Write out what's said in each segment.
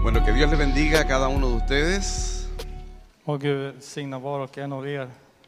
Bueno, que Dios les bendiga a cada uno de ustedes. Och Gud signa var och en av er.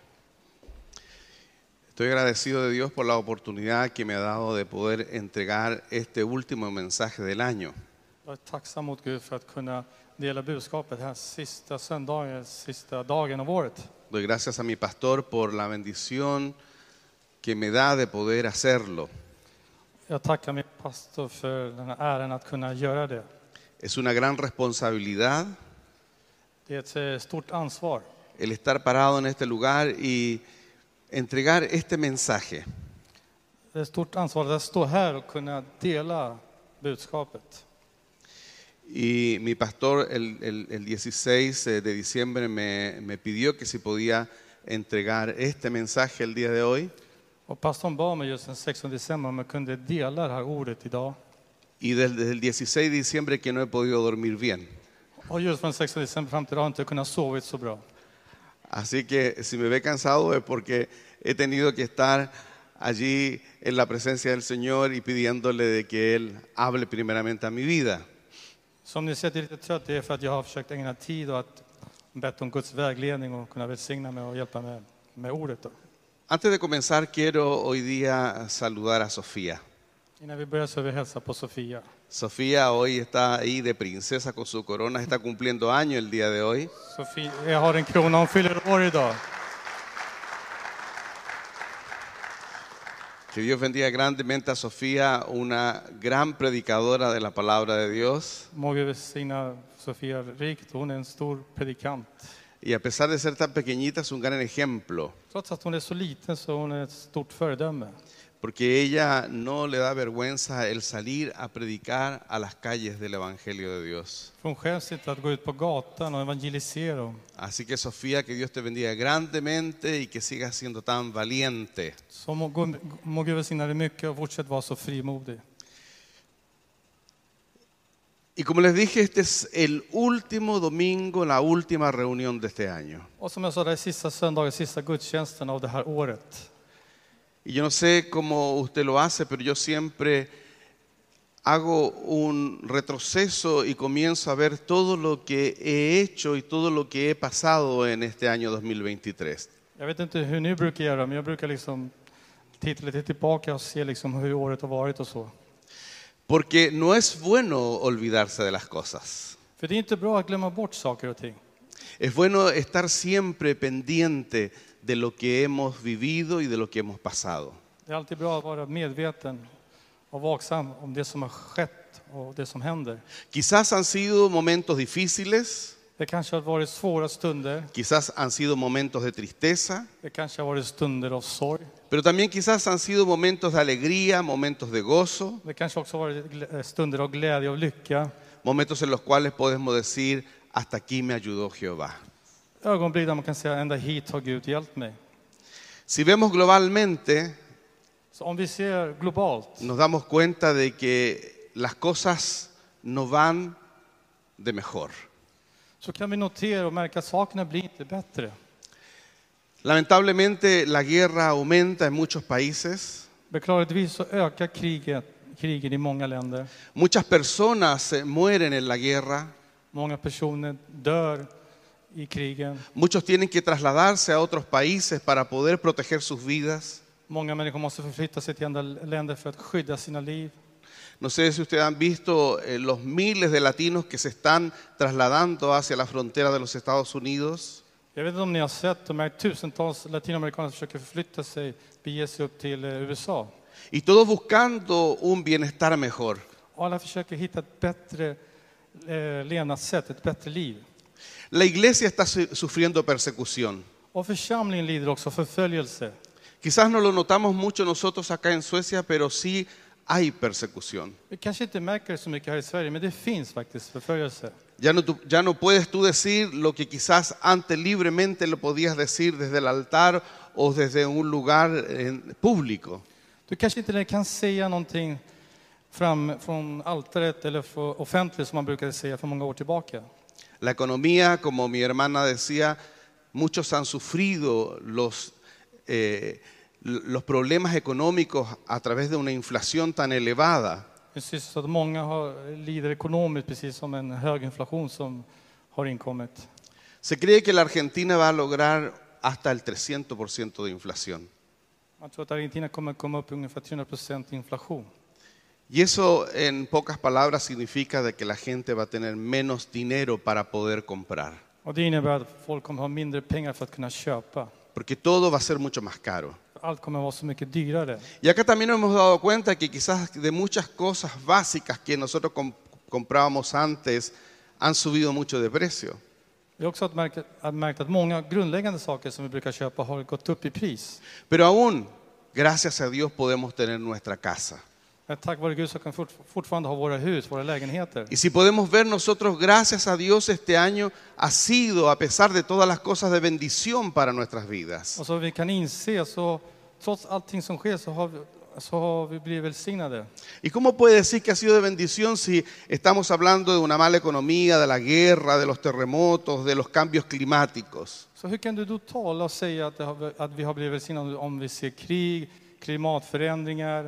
Estoy agradecido de Dios por la oportunidad que me ha dado de poder entregar este último mensaje del año. Jag är tacksam mot Gud för att kunna dela budskapet här sista söndagen, sista dagen av året. Doy gracias a mi pastor por la bendición que me da de poder hacerlo. Jag tackar min pastor för den här äran att kunna göra det. Es una gran responsabilidad Det är ett stort ansvar el estar parado en este lugar y entregar este mensaje. Det är ett stort ansvar att stå här och kunna dela budskapet. Y mi pastor el 16 de diciembre me pidió que si podía entregar este mensaje el día de hoy. Och pastorn bad mig just den 16 december om jag kunde dela det här ordet idag. Y desde el 16 de diciembre que no he podido dormir bien. Och just från 16 december fram till idag har jag inte kunnat sova så bra. Así que si me ve cansado es porque he tenido que estar allí en la presencia del Señor y pidiéndole de que Él hable primeramente a mi vida. Så om ni ser att jag är lite trött, det är för att jag har försökt ägna tid och att bett om Guds vägledning och kunna välsigna mig och hjälpa mig med ordet. Då. Antes de comenzar quiero hoy día saludar a Sofía. Innan vi börjar så vill jag hälsa på Sofia. Sofía hoy está ahí de princesa con su corona, está cumpliendo año el día de hoy. Sofia, jag har en krona, hon fyller år idag. Que Dios bendiga grandemente a Sofía, una gran predicadora de la palabra de Dios. Må Gud välsigna Sofia rikt, hon är en stor predikant. Y a pesar de ser tan pequeñita es un gran ejemplo. Trots att hon är så liten så hon är ett stort föredöme. Porque ella no le da vergüenza el salir a predicar a las calles del Evangelio de Dios. För hon skäms inte att gå ut på gatan och evangelisera. Así que Sofía, que Dios te bendiga grandemente y que sigas siendo tan valiente. Så må Gud välsigna dig mycket och fortsätt vara så frimodig. Y como les dije, este es el último domingo, la última reunión de este año. Och som jag sa, det är sista söndagen, sista gudstjänsten av det här året. Y yo no sé cómo usted lo hace, pero yo siempre hago un retroceso y comienzo a ver todo lo que he hecho y todo lo que he pasado en este año 2023. Jag vet inte hur ni brukar göra, men jag brukar liksom titta lite tillbaka och se liksom hur året har varit och så. Porque no es bueno olvidarse de las cosas. För det är inte bra att glömma bort saker och ting. Es bueno estar siempre pendiente de lo que hemos vivido y de lo que hemos pasado. Det är alltid bra att vara medveten och vaksam om det som har skett och det som händer. Quizás han sido momentos difíciles, Det kanske har varit svåra stunder. quizás han sido momentos de tristeza, Det kanske har varit stunder av sorg. pero también quizás han sido momentos de alegría, momentos de gozo, Det kanske också har varit stunder av glädje och lycka. momentos en los cuales podemos decir, hasta aquí me ayudó Jehová. Ögonblick där man kan säga, ända hit har Gud hjälpt mig. Si vemos globalmente, Så om vi ser globalt nos damos cuenta de que las cosas no van de mejor. så kan vi notera och märka att sakerna blir inte bättre. Lamentablemente la guerra aumenta en muchos países. Beklagligtvis så ökar krigen i många länder. Muchas personas mueren en la guerra. Många personer dör i krigen. Muchos tienen que trasladarse a otros países para poder proteger sus vidas. Många människor måste förflytta sig till andra länder för att skydda sina liv. No sé si ustedes han visto los miles de latinos que se están trasladando hacia la frontera de los Estados Unidos. Jag vet inte om ni har sett de här tusentals latinamerikaner som försöker förflytta sig, bege sig upp till USA. Y todos buscando un bienestar mejor. Och alla försöker hitta ett bättre levnadssätt, ett bättre liv. La iglesia está sufriendo persecución. Och församlingen lider också förföljelse. Quizás no lo notamos mucho nosotros acá en Suecia, pero sí hay persecución. Vi kanske inte märker det så mycket här i Sverige, men det finns faktiskt förföljelse. Ya no puedes tú decir lo que quizás antes libremente lo podías decir desde el altar o desde un lugar público. Du kanske inte längre kan säga någonting från altaret eller offentligt som man brukade säga för många år tillbaka. La economía, como mi hermana decía, muchos han sufrido los problemas económicos a través de una inflación tan elevada. Så att många lider ekonomiskt, precis som en hög inflation som har inkommit. Se cree que la Argentina va a lograr hasta el 300% de inflación. Man tror att Argentina kommer komma upp i ungefär 300% inflation. Y eso, en pocas palabras, significa de que la gente va a tener menos dinero para poder comprar. Och det innebär att folk kommer ha mindre pengar för att kunna köpa. Porque todo va a ser mucho más caro. Allt kommer vara så mycket dyrare. Y acá también nos hemos dado cuenta que quizás de muchas cosas básicas que nosotros comprábamos antes han subido mucho de precio. Vi har också märkt att många grundläggande saker som vi brukar köpa har gått upp i pris. Pero aún, gracias a Dios, podemos tener nuestra casa. Men tack vare Gud så kan vi fortfarande ha våra hus, våra lägenheter. Y si podemos ver nosotros, gracias a Dios, este año ha sido, a pesar de todas las cosas, de bendición para nuestras vidas. Och så vi kan inse, så trots allting som sker så har vi blivit välsignade. ¿Y cómo puede decir que ha sido de bendición si estamos hablando de una mala economía, de la guerra, de los terremotos, de los cambios climáticos? Så hur kan du då tala och säga att vi har blivit välsignade om vi ser krig, klimatförändringar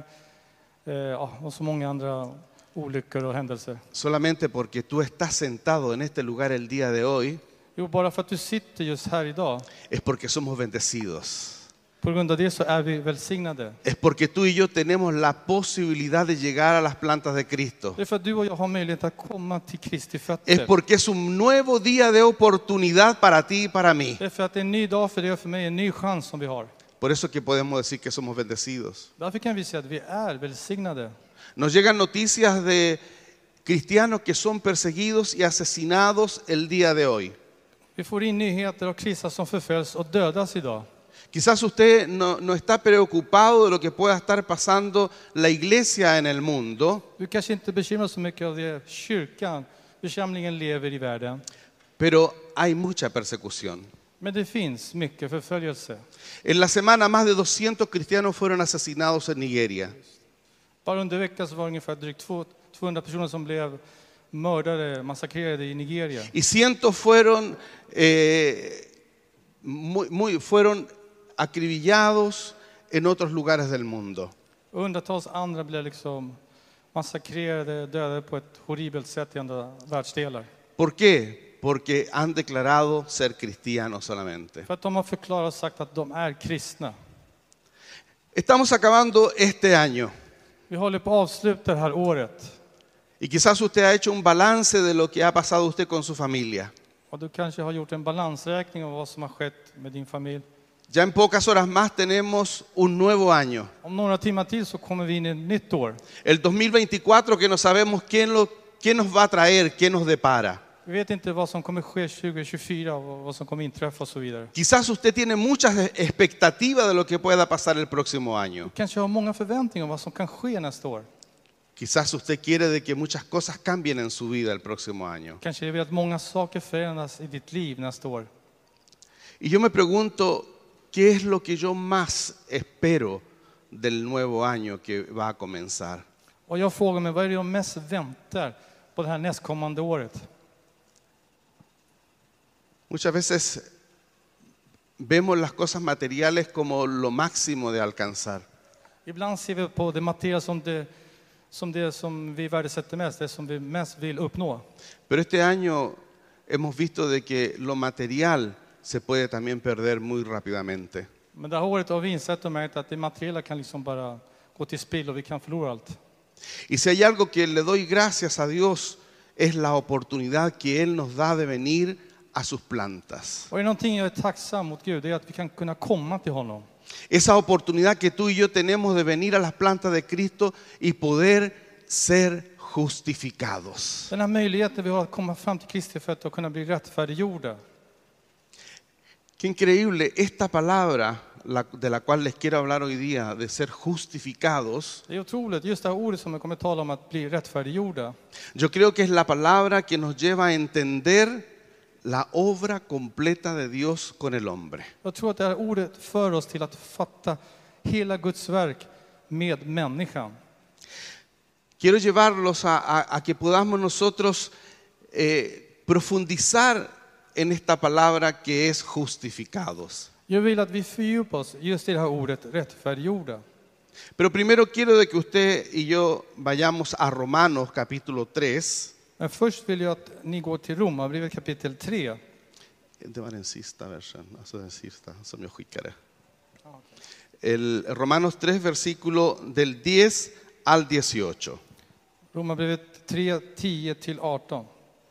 och så många andra olyckor och händelser? Solamente porque tú estás sentado en este lugar el día de hoy, Jo, bara för att du sitter just här idag. es porque somos bendecidos. På grund av det så är vi välsignade. Es porque tú y yo tenemos la posibilidad de llegar a las plantas de Cristo. Det är för att du och jag har möjlighet att komma till Kristi Es fötter. porque es un nuevo día de oportunidad para ti y para mí. Det är för att det är en ny dag för dig och för mig, en ny chans som vi har. Por eso que podemos decir que somos bendecidos. Därför kan vi säga att vi är välsignade. Nos llegan noticias de cristianos que son perseguidos y asesinados el día de hoy. Vi får in nyheter av kristna som förföljs och dödas idag. Quizás usted no está preocupado de lo que pueda estar pasando la iglesia en el mundo, Du kanske inte bekymrar så mycket av det kyrkan, församlingen lever i världen. pero hay mucha persecución. Men det finns mycket förföljelse. En la semana más de 200 cristianos fueron asesinados en Nigeria. Bara under veckan så var det ungefär drygt 200 personer som blev mördade, massakrerade i Nigeria. Y cientos fueron, fueron acribillados en otros lugares del mundo. Hundratals andra blev liksom massakrerade, dödade på ett horribelt sätt i andra världsdelar. ¿Por qué? Porque han declarado ser cristianos solamente. För att de har förklarat och sagt att de är kristna. Estamos acabando este año Vi håller på att avsluta det här året. y quizás usted ha hecho un balance de lo que ha pasado usted con su familia. Och du kanske har gjort en balansräkning av vad som har skett med din familj. Ya en pocas horas más tenemos un nuevo año. Om några timmar till så kommer vi in i ett nytt år. El 2024 que no sabemos qué nos va a traer, qué nos depara. Vi vet inte vad som kommer ske 2024 och vad som kommer inträffa och så vidare. Quizás usted tiene muchas expectativas de lo que pueda pasar el próximo año. Du kanske har många förväntningar om vad som kan ske nästa år. Quizás usted quiere de que muchas cosas cambien en su vida el próximo año. Kanske du vill att många saker förändras i ditt liv nästa år. Y yo me pregunto, ¿qué es lo que yo más espero del nuevo año que va a comenzar? Och jag frågar mig, vad är det jag mest väntar på det här nästkommande året? Muchas veces vemos las cosas materiales como lo máximo de alcanzar. Ibland ser vi på det materiella som det som vi värdesätter mest, det som vi mest vill uppnå. Pero este año hemos visto de que lo material se puede también perder muy rápidamente. Men det här året har vi insett och märkt att det materiella kan liksom bara gå till spill och vi kan förlora allt. Y si hay algo que le doy gracias a Dios, es la oportunidad que Él nos da de venir a sus plantas. Och är det någonting jag är tacksam mot Gud, det är att vi kan kunna komma till honom. Esa oportunidad que tú y yo tenemos de venir a las plantas de Cristo y poder ser justificados. Den här möjligheten vi har att komma fram till Kristi fötter och kunna bli rättfärdiggjorda. Qué increíble esta palabra de la cual les quiero hablar hoy día, de ser justificados. Det är otroligt, just det här ordet som jag kommer tala om att bli rättfärdiggjorda. Yo creo que es la palabra que nos lleva a entender la obra completa de Dios con el hombre. Jag tror att det här ordet för oss till att fatta hela Guds verk med människan. Quiero llevarlos a que podamos nosotros profundizar en esta palabra que es justificados. Jag vill att vi fördjupar oss just i det här ordet rättfärdiggjorda. Pero primero quiero de que usted y yo vayamos a Romanos capítulo 3. Men först vill jag att ni går till Romarbrevet kapitel 3. Det var den sista versen, alltså den sista som jag skickade. El Romanos 3, versículo del 10 al 18. Romarbrevet 3, 10-18.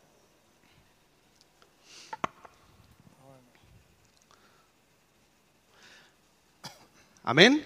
Amén.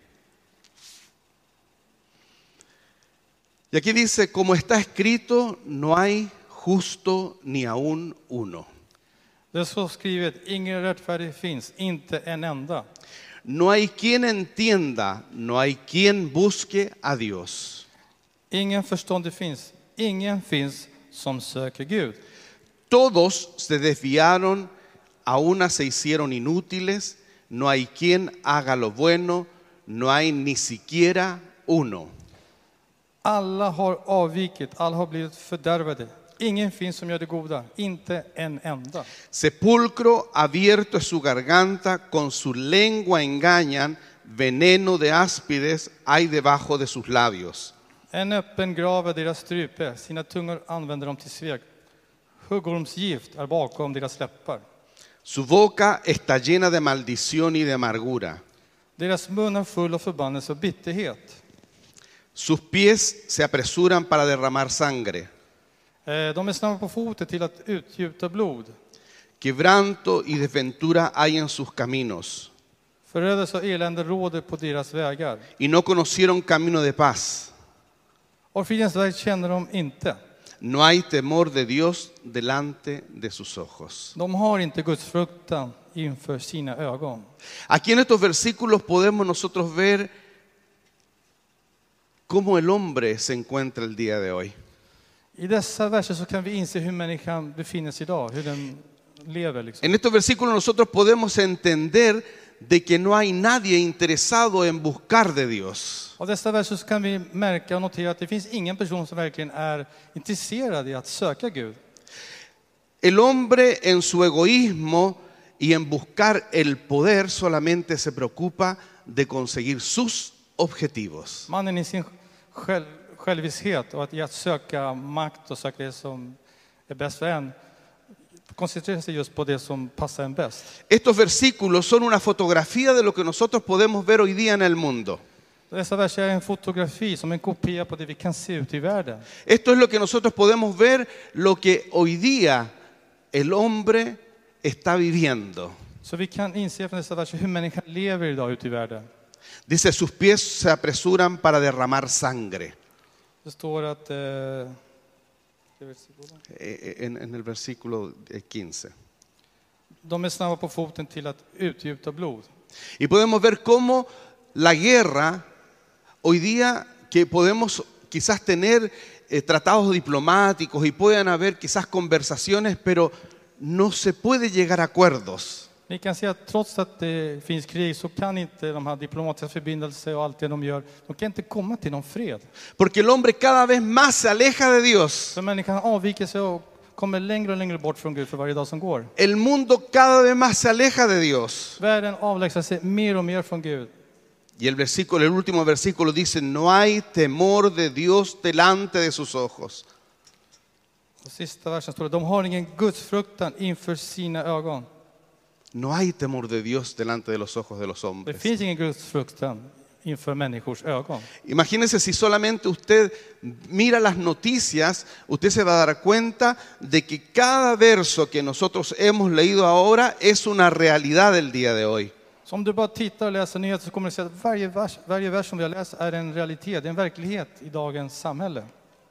Y aquí dice, como está escrito, no hay justo ni aún uno. Det är så skrivet, ingen rättfärdig finns, inte en enda. No hay quien entienda, no hay quien busque a Dios. Ingen förståndig finns, ingen finns som söker Gud. Todos se desviaron, a una se hicieron inútiles, no hay quien haga lo bueno, no hay ni siquiera uno. Alla har avvikit, alla har blivit fördärvade. Ingen finns som gör det goda, inte en enda. Sepulcro abierto es su garganta, con su lengua engañan, veneno de áspides hay debajo de sus labios. En öppen grav är deras strupe, sina tungor använder de till svek. Huggormsgift är bakom deras läppar. Su boca está llena de maldición y de amargura. Deras mun är full av förbannelse och bitterhet. Sus pies se apresuran para derramar sangre. De är snabba på foten till att utgjuta blod. Quebranto y desventura hay en sus caminos. Förödelse och elände råder på deras vägar. Y no conocieron camino de paz. Och fridens väg känner de inte. No hay temor de Dios delante de sus ojos. De har inte Guds fruktan inför sina ögon. Aquí en estos versículos podemos nosotros ver cómo el hombre se encuentra el día de hoy. I dessa verser så kan vi inse hur människan befinner sig idag, hur den lever. Liksom. En estos versículos nosotros podemos entender de que no hay nadie interesado en buscar de Dios. Av dessa verser så kan vi märka och notera att det finns ingen person som verkligen är intresserad i att söka Gud. El hombre en su egoísmo y en buscar el poder solamente se preocupa de conseguir sus objetivos. Mannen i sin själviskhet och i att söka makt och söka det som är bäst för en koncentrerar sig just på det som passar en bäst. Estos versículos son una fotografía de lo que nosotros podemos ver hoy día en el mundo. Dessa verser är en fotografi som en kopia på det vi kan se ut i världen. Esto es lo que nosotros podemos ver, lo que hoy día el hombre está viviendo. Så vi kan inse från dessa verser hur människan lever idag ute i världen. Dice, sus pies se apresuran para derramar sangre. Det står att En el versículo 15. de är snabba på foten till att utgjuta blod. Y podemos ver cómo la guerra, hoy día que podemos quizás tener tratados diplomáticos y pueden haber quizás conversaciones, pero no se puede llegar a acuerdos. Ni kan se att trots att det finns krig så kan inte de här diplomatiska förbindelser och allt det de gör, de kan inte komma till någon fred. Porque el hombre cada vez más se aleja de Dios. För människan avviker sig och kommer längre och längre bort från Gud för varje dag som går. El mundo cada vez más se aleja de Dios. Världen avlägsnar sig mer och mer från Gud. Y el último versículo dice, no hay temor de Dios delante de sus ojos. Och sista versen står det, de har ingen Guds fruktan inför sina ögon. No hay temor de Dios delante de los ojos de los Det hombres. finns ingen Guds fruktan inför människors ögon. Imagínense si solamente usted mira las noticias, usted se va a dar cuenta de que cada verso que nosotros hemos leído ahora es una realidad del día de hoy. Så om du bara tittar och läser nyheter så kommer du se att varje vers som vi har läst är en realitet, en verklighet i dagens samhälle.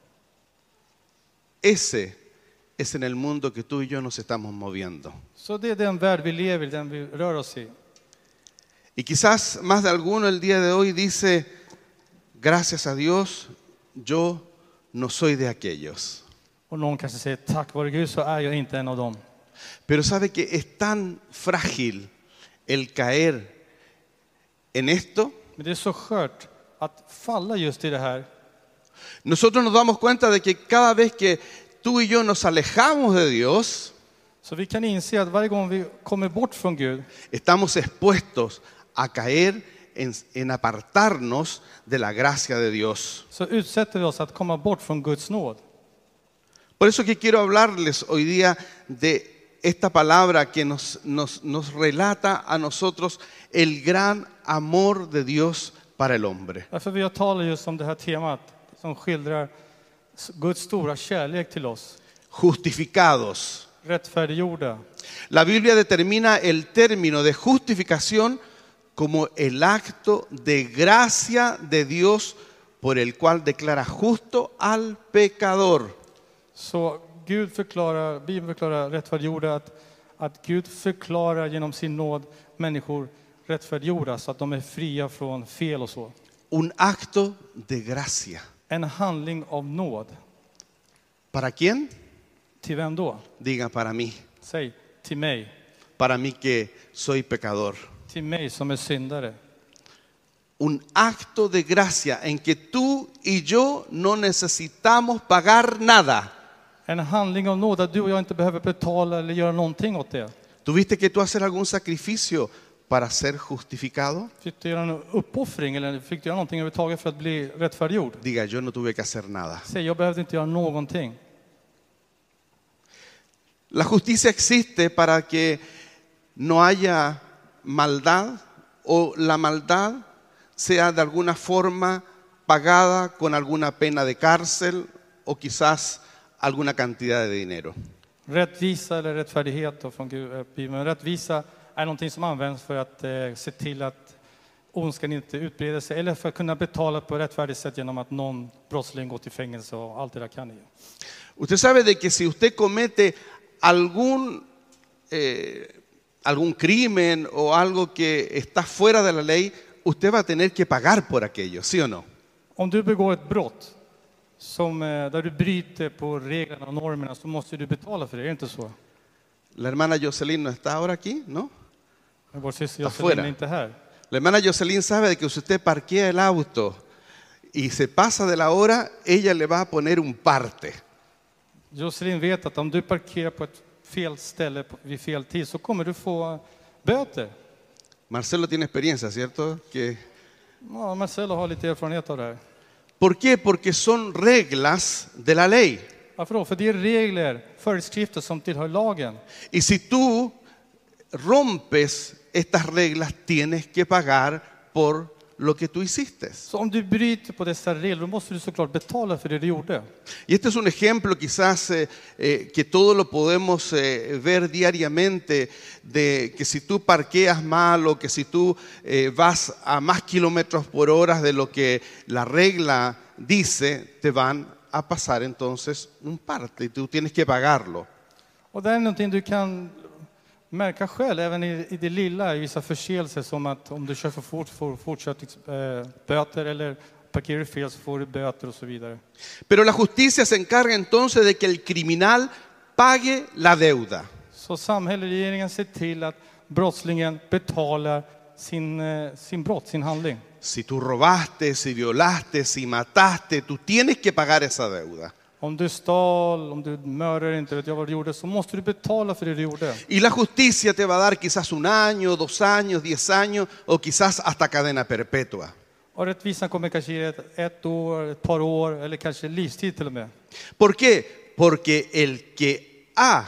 Ese es en el mundo que tú y yo nos estamos moviendo. Så det är den värld vi lever i, den vi rör oss i. Y quizás más de alguno el día de hoy dice, gracias a Dios, yo no soy de aquellos. Och någon kanske säger, tack vare Gud så är jag inte en av dem. Pero sabe que es tan frágil el caer en esto. Men det är så skört att falla just i det här. Nosotros nos damos cuenta de que cada vez que tú y yo nos alejamos de Dios, Så vi kan inse att varje gång vi kommer bort från Gud estamos expuestos a caer en apartarnos de la gracia de Dios. så utsätter vi oss att komma bort från Guds nåd. Por eso que quiero hablarles hoy día de esta palabra que nos relata a nosotros el gran amor de Dios para el hombre. Därför vill jag tala just om det här temat som skildrar Guds stora kärlek till oss. Justificados. Rättfärdiggjorda. La Biblia determina el término de justificación como el acto de gracia de Dios por el cual declara justo al pecador. Så Bibeln förklarar rättfärdiggjorda att Gud förklarar genom sin nåd människor rättfärdiggjorda så att de är fria från fel och så. Un acto de gracia. En handling av nåd. ¿Para quién? Till vem då? Diga para mí. Säg, till mig. Para mí que soy pecador. Till mig som är syndare. Un acto de gracia en que tú y yo no necesitamos pagar nada. En handling av nåd att du och jag inte behöver betala eller göra någonting åt det. ¿Tuviste que tú hacer algún sacrificio para ser justificado? Fick du göra en uppoffring eller fick du göra någonting överhuvudtaget för att bli rättfärdiggjord? Diga, yo no tuve que hacer nada. Säg, jag behövde inte göra någonting. La justicia existe para que no haya maldad o la maldad sea de alguna forma pagada con alguna pena de cárcel o quizás alguna cantidad de dinero. Rättvisa eller rättfärdighet då från Bibeln. Rättvisa är någonting som används för att se till att ondskan inte utbreder sig eller för att kunna betala på ett rättfärdigt sätt genom att någon brottsling går till fängelse och allt det där kan ni. Usted sabe de que si usted comete algún crimen o algo que está fuera de la ley, usted va a tener que pagar por aquello, ¿sí o no? Om du begår ett brott där du bryter på reglerna och normerna så måste du betala för det, är det inte så? La hermana Jocelyn no está ahora aquí, ¿no? Men vår syster Está Jocelyn fuera. är inte här. La hermana Jocelyn sabe de que si usted parquea el auto y se pasa de la hora, ella le va a poner un parte. Jocelyn vet att om du parkerar på ett fel ställe vid fel tid så kommer du få böter. Marcelo tiene experiencia, ¿cierto? Ja, Marcelo har lite erfarenhet av det här. ¿Por qué? Porque son reglas de la ley. Varför då? För det är regler, föreskrifter som tillhör lagen. Y si tú rompes estas reglas, tienes que pagar por lo que tú hiciste. Så om du bryter på dessa regler då måste du såklart betala för det du gjorde. Y este es un ejemplo quizás que todos lo podemos ver diariamente, de que si tú parqueas mal o que si tú vas a más kilómetros por hora de lo que la regla dice, te van a pasar entonces un parte y tú tienes que pagarlo. Och det är någonting du kan märka själv, även i det lilla, i vissa förseelser som att om du kör för fort får fortsättningsböter eller parkerar fel så får du böter och så vidare. Pero la justicia se encarga entonces de que el criminal pague la deuda. Så samhället, regeringen ser till att brottslingen betalar sin brott, sin handling. Si tú robaste, si violaste, si mataste, tú tienes que pagar esa deuda. Om du stal, om du mördade, inte vet jag vad du gjorde, så måste du betala för det du gjorde. Y la justicia te va a dar quizás 1 año, 2 años, 10 años o quizás hasta cadena perpetua. Och rättvisan kommer kanske ge ett år, ett par år eller kanske livstid till och med. ¿Por qué? Porque el que ha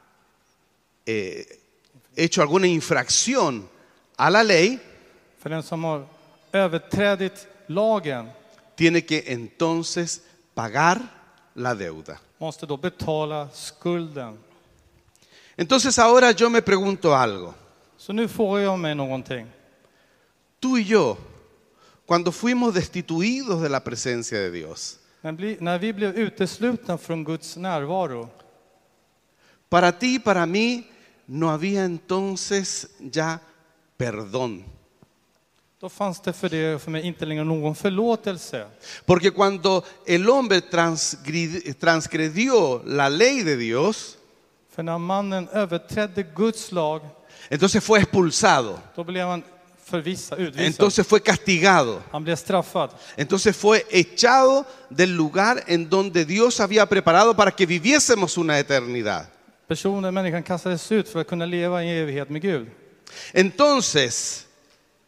hecho alguna infracción a la ley För den som har överträdit lagen tiene que entonces pagar la deuda. måste då betala skulden. Entonces ahora yo me pregunto algo. Så nu frågar jag mig någonting. Tú y yo, cuando fuimos destituidos de la presencia de Dios, När vi blev uteslutna från Guds närvaro, para ti y para mí no había entonces ya perdón. då fanns det för det och för mig inte längre någon förlåtelse. Porque cuando el hombre transgredió la ley de Dios, För när mannen överträdde Guds lag, entonces fue expulsado, då blev han utvisad. entonces fue castigado, Han blev straffad. entonces fue echado del lugar en donde Dios había preparado para que viviésemos una eternidad. Människan kastades ut för att kunna leva i evighet med Gud. Entonces,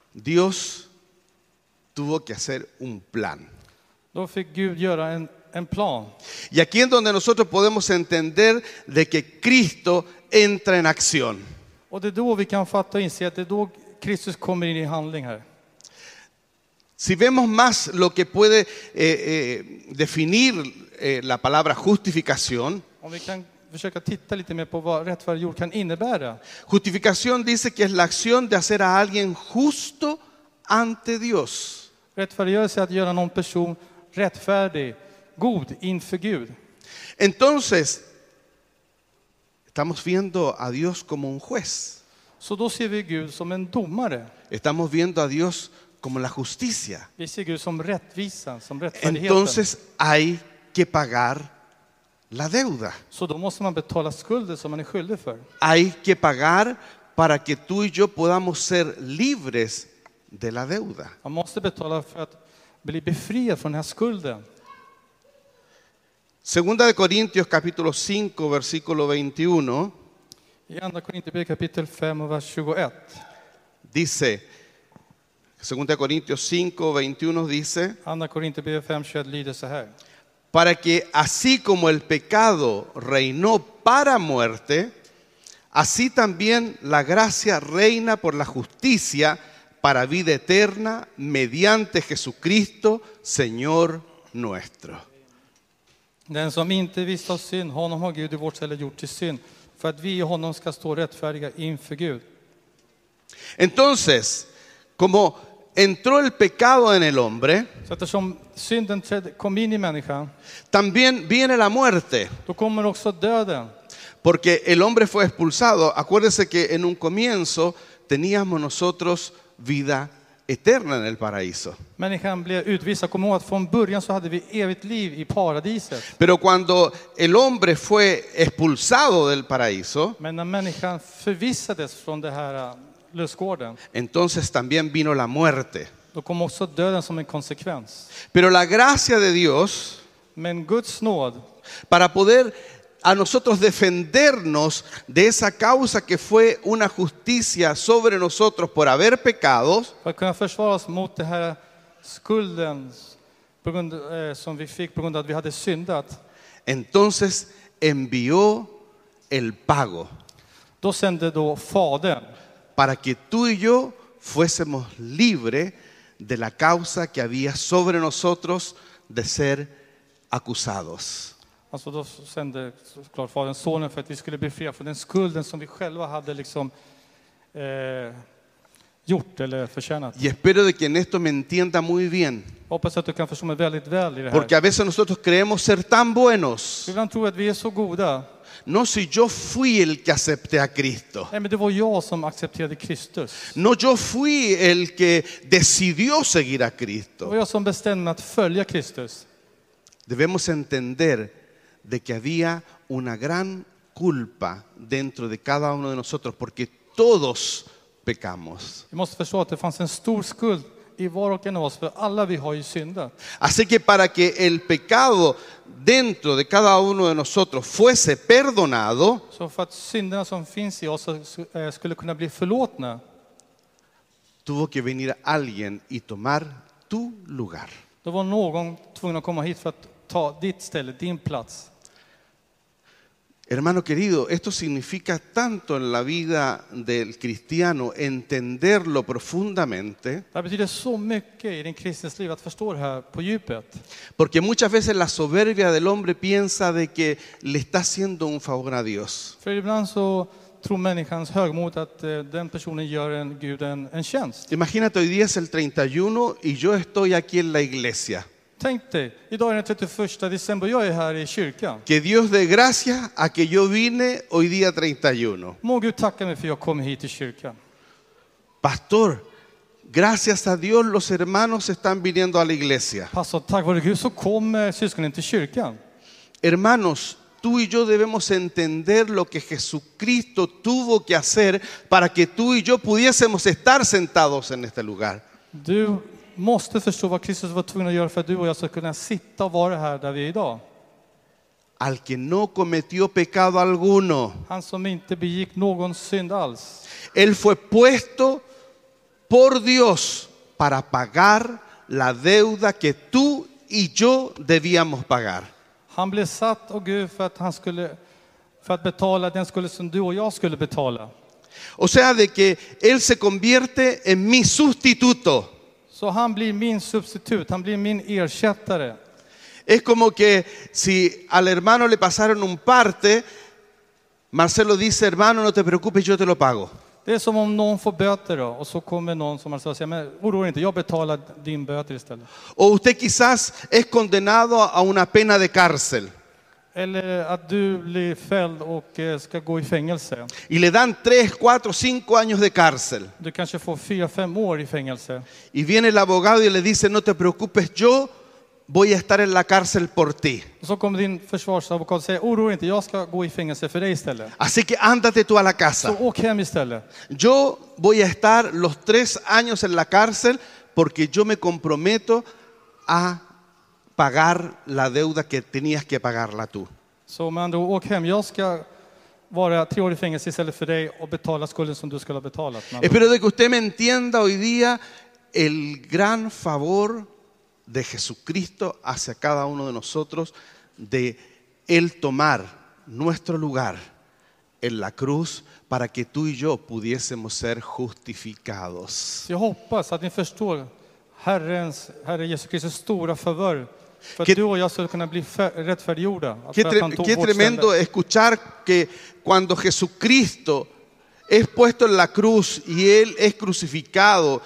Dios tuvo que hacer un plan. Då fick Gud göra en plan. Y aquí es donde nosotros podemos entender de que Cristo entra en acción. Och det är då vi kan fatta och inse att det är då Kristus kommer in i handling här. Si vemos más lo que puede definir la palabra justificación, Om vi kan försöka titta lite mer på vad rättfärdiggjord kan innebära. justificación dice que es la acción de hacer a alguien justo ante Dios. Rättfärdiggörelse är att göra någon person rättfärdig, god inför Gud. Entonces, estamos viendo a Dios como un juez. Så då ser vi Gud som en domare. Estamos viendo a Dios como la justicia. Vi ser Gud som rättvisan, som rättfärdigheten. Entonces hay que pagar la deuda. Så då måste man betala skulder som man är skyldig för. Hay que pagar para que tú y yo podamos ser libres de la deuda. Man måste betala för att bli befriad från den här skulden. Segunda de Corintios capítulo 5 versículo 21 I andra Korinthierbrevet kapitel 5 och vers 21. dice, Segunda de Corintios 5 21 dice, Andra Korinthierbrevet 5:21 lyder så här. para que así como el pecado reinó para muerte, así también la gracia reina por la justicia para vida eterna mediante Jesucristo, Señor nuestro. Den som inte visste av synd, honom har Gud i vårt ställe gjort till synd, för att vi i honom ska stå rättfärdiga inför Gud. Entonces, como entró el pecado en el hombre, Så eftersom synden kom in i människan, también viene la muerte. då kommer också döden. Porque el hombre fue expulsado. Acuérdense que en un comienzo teníamos nosotros vida eterna en el paraíso. Människan blev utvisad. Kom ihåg att från början så hade vi evigt liv i paradiset. Pero cuando el hombre fue expulsado del paraíso, Men när människan förvissades från det här lustgården, entonces también vino la muerte. då kom också döden som en konsekvens. Pero la gracia de Dios, Men Guds nåd, para poder a nosotros defendernos de esa causa que fue una justicia sobre nosotros por haber pecado, för att kunna försvara oss mot det här skulden på grund, som vi fick på grund av att vi hade syndat, entonces envió el pago då sände då Fadern para que tú y yo fuésemos libres de la causa que había sobre nosotros de ser acusados. Alltså då sände såklart Fadern sonen för att vi skulle bli fria från den skulden som vi själva hade liksom gjort eller förtjänat. Y espero de que en esto me entienda muy bien, Hoppas att du kan förstå mig väldigt väl i det porque här. a veces nosotros creemos ser tan buenos. Ibland tror jag att vi är så goda. No, si yo fui el que acepté a Cristo. Nej, men det var jag som accepterade Kristus. No, yo fui el que decidió seguir a Det var Cristo. jag som bestämde mig att följa Kristus. Debemos entender de que había una gran culpa dentro de cada uno de nosotros, porque todos pecamos. Vi måste förstå att det fanns en stor skuld i var och en av oss, för alla vi har ju syndat. Así que para que el pecado dentro de cada uno de nosotros fuese perdonado, Så för att synderna som finns i oss skulle kunna bli förlåtna, tuvo que venir alguien y tomar tu lugar. då var någon tvungen att komma hit för att ta ditt ställe, din plats. Hermano querido, esto significa tanto en la vida del cristiano entenderlo profundamente, Det här betyder så mycket i din kristens liv att förstå det här på djupet. porque muchas veces la soberbia del hombre piensa de que le está haciendo un favor a Dios. För ibland så tror människans högmod att den personen gör Gud en tjänst. Imagínate, hoy día es el 31 y yo estoy aquí en la iglesia. Tänk dig, idag är den 31 december, jag är här i kyrkan. Que Dios dé gracias a que yo vine hoy día 31. Må Gud tacka mig för jag kom hit till kyrkan. Pastor, gracias a Dios los hermanos están viniendo a la iglesia. Pastor, tack vare Gud så kom syskonen till kyrkan. Hermanos, tú y yo debemos entender lo que Jesucristo tuvo que hacer para que tú y yo pudiésemos estar sentados en este lugar. Du måste förstå vad Kristus var tvungen att göra för att du och jag ska kunna sitta och vara här där vi är idag. Al que no cometió pecado alguno, Han som inte begick någon synd alls. Él fue puesto por Dios para pagar la deuda que tú y yo debíamos pagar. Han blev satt av Gud för att betala den skuld som du och jag skulle betala. O sea, de que Él se convierte en mi sustituto. Så han blir min substitut, han blir min ersättare. Es como que si al hermano le pasaron un parte, Marcelo dice, hermano, no te preocupes, yo te lo pago. Det är som om någon får böter då, och så kommer någon som säger, men oroa inte, jag betalar din böter istället. O usted quizás es condenado a una pena de cárcel Eller att du blir fälld och ska gå i fängelse. y le dan 3, 4, 5 años de cárcel. Du kanske får 4-5 år i fängelse. Y viene el abogado y le dice, no te preocupes, yo voy a estar en la cárcel por ti. Och så kommer din försvarsadvokat och säger, oroa inte, jag ska gå i fängelse för dig istället. Así que ándate tú a la Så casa. åk hem istället. Yo voy a estar los 3 años en la cárcel porque yo me comprometo a pagar la deuda que tenías que pagarla tú. Så med andra ord, åk hem. Jag ska vara 3 år i fängelse istället för dig och betala skulden som du skulle ha betalat. Espero de que usted me entienda hoy día el gran favor de Jesucristo hacia cada uno de nosotros, de Él tomar nuestro lugar en la cruz para que tú y yo pudiésemos ser justificados. Så jag hoppas att ni förstår Herre Jesus Kristus stora favör. För Que- att du och jag skulle kunna bli rättfärdiggjorda. Qué, För att han tog qué vårt tremendo ställe. escuchar que cuando Jesucristo es puesto en la cruz y Él es crucificado,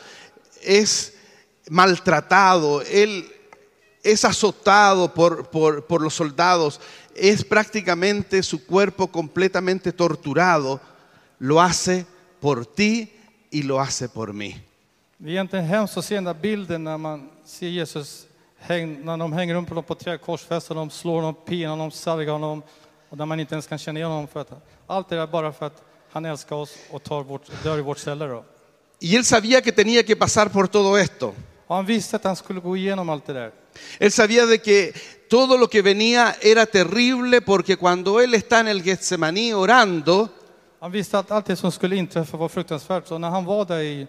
es maltratado, Él es azotado por los soldados, es prácticamente su cuerpo completamente torturado, lo hace por ti y lo hace por mí. Det är egentligen hemskt att se den där bilden när man ser Jesus när de hänger runt på träd, korsfäster, de slår honom, pinar honom, sargar honom och där man inte ens kan känna igen honom för att allt det där bara för att han älskar oss och dör i vårt ställe då. Y Él sabía que tenía que pasar por todo esto. Och han visste att han skulle gå igenom allt det där. Él sabía de que todo lo que venía era terrible porque cuando Él está en el Getsemaní orando, Han visste att allt det som skulle inträffa var fruktansvärt. Så när han var där i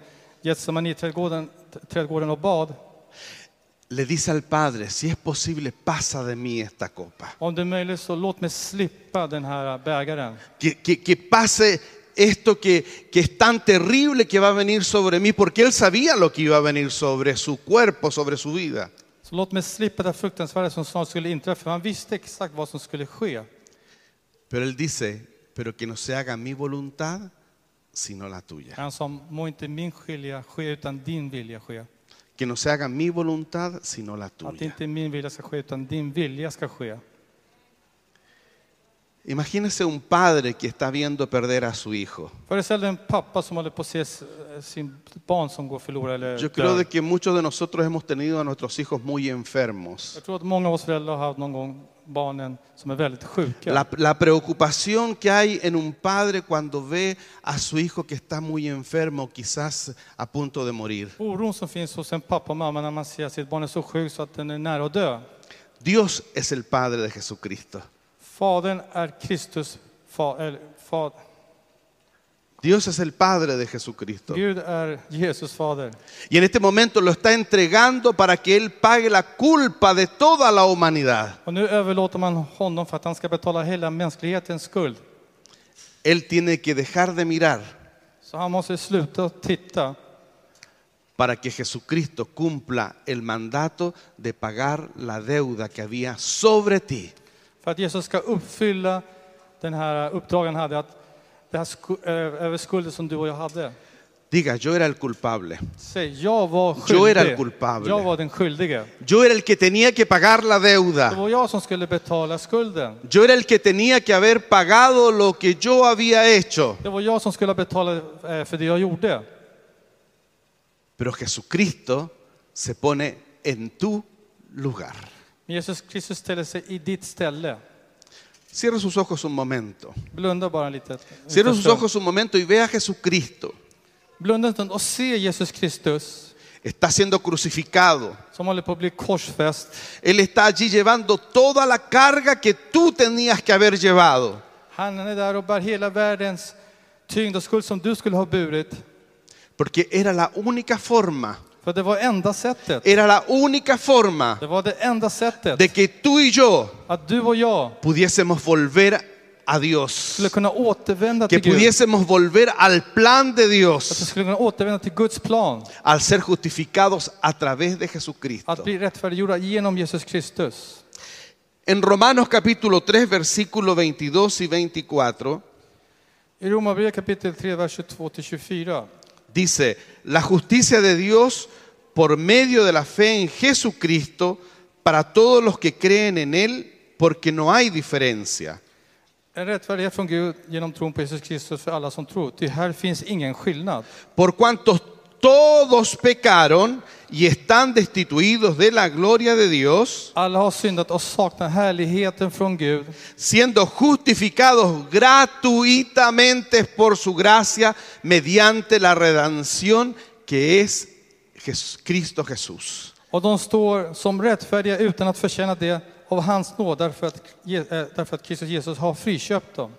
Getsemani-trädgården och bad, le dice al Padre, si es posible, pasa de mí esta copa. om det är möjligt så låt mig slippa den här bägaren. Que pase esto que es tan terrible que va a venir sobre mí, porque Él sabía lo que iba a venir sobre su cuerpo, sobre su vida. Så låt mig slippa det fruktansvärda som snart skulle inträffa. Han visste exakt vad som skulle ske. Pero Él dice, pero que no se haga mi voluntad, sino la tuya. Han sa, må inte min vilja ske utan din vilja ske. Que no se haga mi voluntad, sino la Att tuya. inte min vilja ska ske utan din vilja ska ske. Imagínese un padre que está viendo perder a su hijo. Föreställ dig en pappa som håller på att se sin barn som går förlorad eller Yo creo dör. de que muchos de nosotros hemos tenido a nuestros hijos muy enfermos. Jag tror att många av oss föräldrar har haft någon gång barnen som är väldigt sjuka. La preocupación que hay en un padre cuando ve a su hijo que está muy enfermo, quizás a punto de morir. Oron som finns hos en pappa och mamma när man ser att sitt barn är så sjuk så att den är nära att dö. Dios es el Padre de Jesucristo. Fadern är Kristus. Dios es el Padre de Jesucristo. Gud är Jesus fader. Y en este momento lo está entregando para que Él pague la culpa de toda la humanidad. Och nu överlåter man honom för att han ska betala hela mänsklighetens skuld. Él tiene que dejar de mirar Så han måste sluta titta para que Jesucristo cumpla el mandato de pagar la deuda que había sobre ti. för att Jesus ska uppfylla den här uppdragen han hade att det här över skulden som du och jag hade. Diga, yo era el culpable. Säg, jag var Yo era el skyldig. culpable. Jag var den skyldige. Yo era el que tenía que pagar la Det deuda. var jag som skulle betala skulden. Yo era el que tenía que haber pagado lo que yo había hecho. Det var jag som skulle betala för det jag gjorde. Pero Jesucristo se pone en tu lugar. Men Jesus Kristus ställer sig i ditt ställe. Cierra sus ojos un momento. Blunda bara lite. Cierra sus ojos un momento y ve a Jesucristo. Blunda en stund och se Jesus Kristus Está siendo crucificado. som håller på att bli korsfäst. Él está allí llevando toda la carga que tú tenías que haber llevado. Han är där och bär hela världens tyngd och skuld som du skulle ha burit. Porque era la única forma, För det var enda sättet. era la única forma Det var det enda sättet de que tú y yo att du och jag pudiésemos volver a Dios. skulle kunna återvända Que till Gud. pudiésemos volver al plan de Att vi Dios, skulle kunna återvända till Guds plan. al ser justificados a través de Jesucristo. Att bli rättfärdiggjorda genom Jesus Kristus. En Romanos capítulo 3, versículos 22 y 24, I Romarbrevet kapitel 3, vers 22-24. dice, la justicia de Dios por medio de la fe en Jesucristo para todos los que creen en Él, porque no hay diferencia. En rättfärdighet från Gud genom tron på Jesus Kristus för alla som tror. Ty här finns ingen skillnad. Por cuanto todos pecaron y están destituidos de la gloria de Dios, Alla har syndat och saknar härligheten från Gud. siendo justificados gratuitamente por su gracia mediante la redención que es Cristo Jesús. Och de står som rättfärdiga utan att förtjäna det av hans nåd därför att Kristus Jesus har friköpt dem.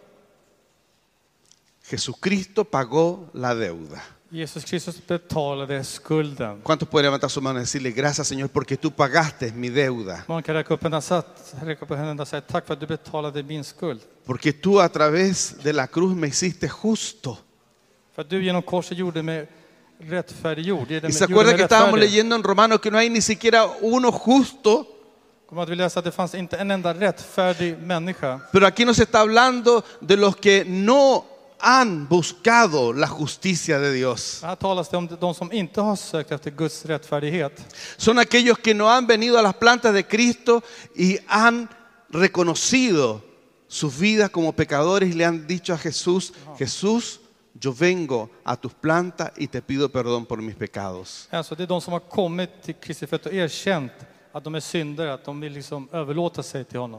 Jesucristo pagó la deuda. Jesus Kristus betalade skulden. ¿Cuántos pueden levantar su mano y decirle gracias, Señor, porque tú pagaste mi deuda? Man kan räcka upp händerna och säga tack för att du betalade min skuld. Porque tú a través de la cruz me hiciste justo. För att du genom korset gjorde mig rättfärdiggjord. Y se acuerda que estábamos leyendo en Romanos que no hay ni siquiera uno justo. Kommer att vi läsa att det fanns inte en enda rättfärdig människa. Pero aquí nos está hablando de los que no han buscado la justicia de Dios. Här talas det om de som inte har sökt efter Guds rättfärdighet. Son aquellos que no han venido a las plantas de Cristo y han reconocido sus vidas como pecadores y le han dicho a Jesús, Jesús, yo vengo a tus plantas y te pido perdón por mis pecados. Alltså det är de som har kommit till Kristi fötter och erkänt att de är syndare, att de vill liksom överlåta sig till honom.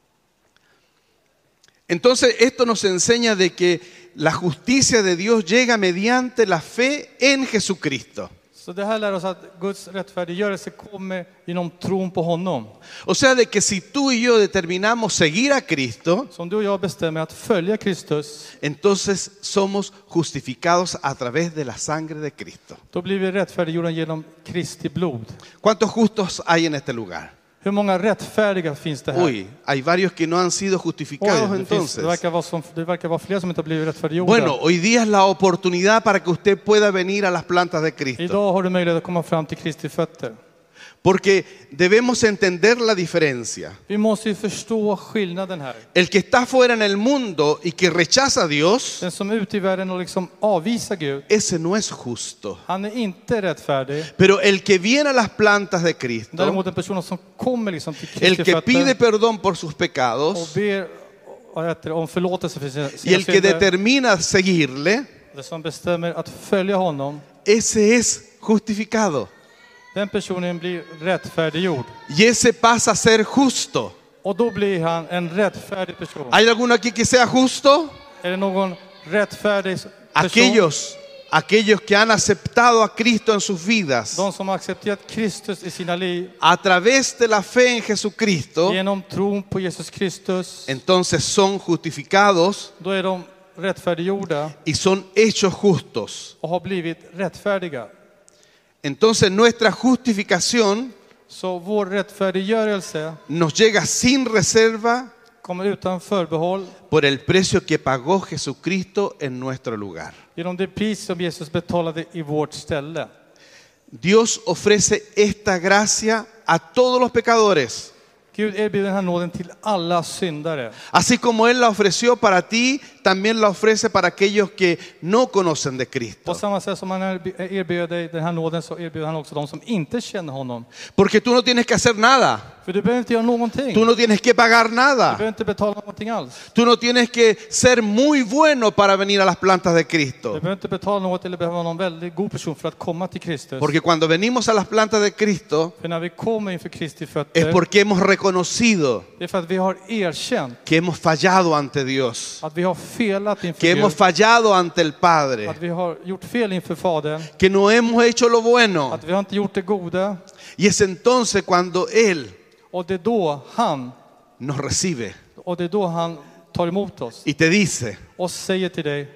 Entonces esto nos enseña de que la justicia de Dios llega mediante la fe en Jesucristo. Så det här lär oss att Guds rättfärdiggörelse kommer genom tron på honom. O sea, de que si tú y yo determinamos seguir a Cristo, Så om du och jag bestämmer att följa Kristus, entonces somos justificados a través de la sangre de Cristo. då blir vi rättfärdiggjorda genom Kristi blod. ¿Cuántos justos hay en este lugar? Hur många rättfärdiga finns det här? Uy, hay varios que no han sido justificados det entonces. verkar vara fler som inte har blivit rättfärdiggjorda. Bueno, hoy día es la oportunidad para que usted pueda venir a las plantas de Cristo. Idag har du möjlighet att komma fram till Kristi fötter. Porque debemos entender la diferencia. Vi måste ju förstå skillnaden här. El que está fuera en el mundo y que rechaza a Dios, Den som är ute i världen och liksom avvisar Gud, ese no es justo. han är inte rättfärdig. Pero el que viene a las plantas de Cristo, Däremot en person som kommer liksom till el Kristi que pide fötter perdón por sus och pecados ber om förlåtelse för y sina el que synder, determina seguirle, det som bestämmer att följa honom, ese es justificado. den personen blir rättfärdiggjord. Y ese pasa a ser justo. Och då blir han en rättfärdig person. ¿Hay alguno aquí que sea justo? Är det någon rättfärdig person? Aquellos que han aceptado a Cristo en sus vidas De som har accepterat Kristus i sina liv a través de la fe en Jesucristo, genom tron på Jesus Kristus, entonces son justificados då är de rättfärdiggjorda y son hechos justos. och har blivit rättfärdiga. Entonces nuestra justificación Så vår rättfärdiggörelse nos llega sin reserva kommer utan förbehåll por el precio que pagó Jesucristo en nuestro lugar. genom det pris som Jesus betalade i vårt ställe. Dios ofrece esta gracia a todos los pecadores. Gud erbjuder den här nåden till alla syndare. Así como Él la ofreció para ti, también la ofrece para aquellos que no conocen de På Cristo. samma sätt som han erbjuder dig den här nåden så erbjuder han också de som inte känner honom. Porque tú no tienes que hacer nada. För du behöver inte göra någonting. Tú no tienes que pagar Du nada. behöver inte betala någonting alls. Tú no tienes que ser muy bueno para venir a las plantas de Du Cristo. behöver inte betala något eller behöva vara någon väldigt god person för att komma till Kristus. Porque cuando venimos a las plantas de Cristo För när vi kommer inför Kristi es fötter, porque hemos reconocido det är för att vi har erkänt que hemos fallado ante Dios, att vi har felat inför que hemos Gud, fallado ante el Padre, att vi har gjort fel inför Fadern, que no hemos hecho lo bueno. att vi har inte gjort det goda. Y es entonces cuando Él Och det är då han, nos recibe tar emot oss y te dice, och säger till dig,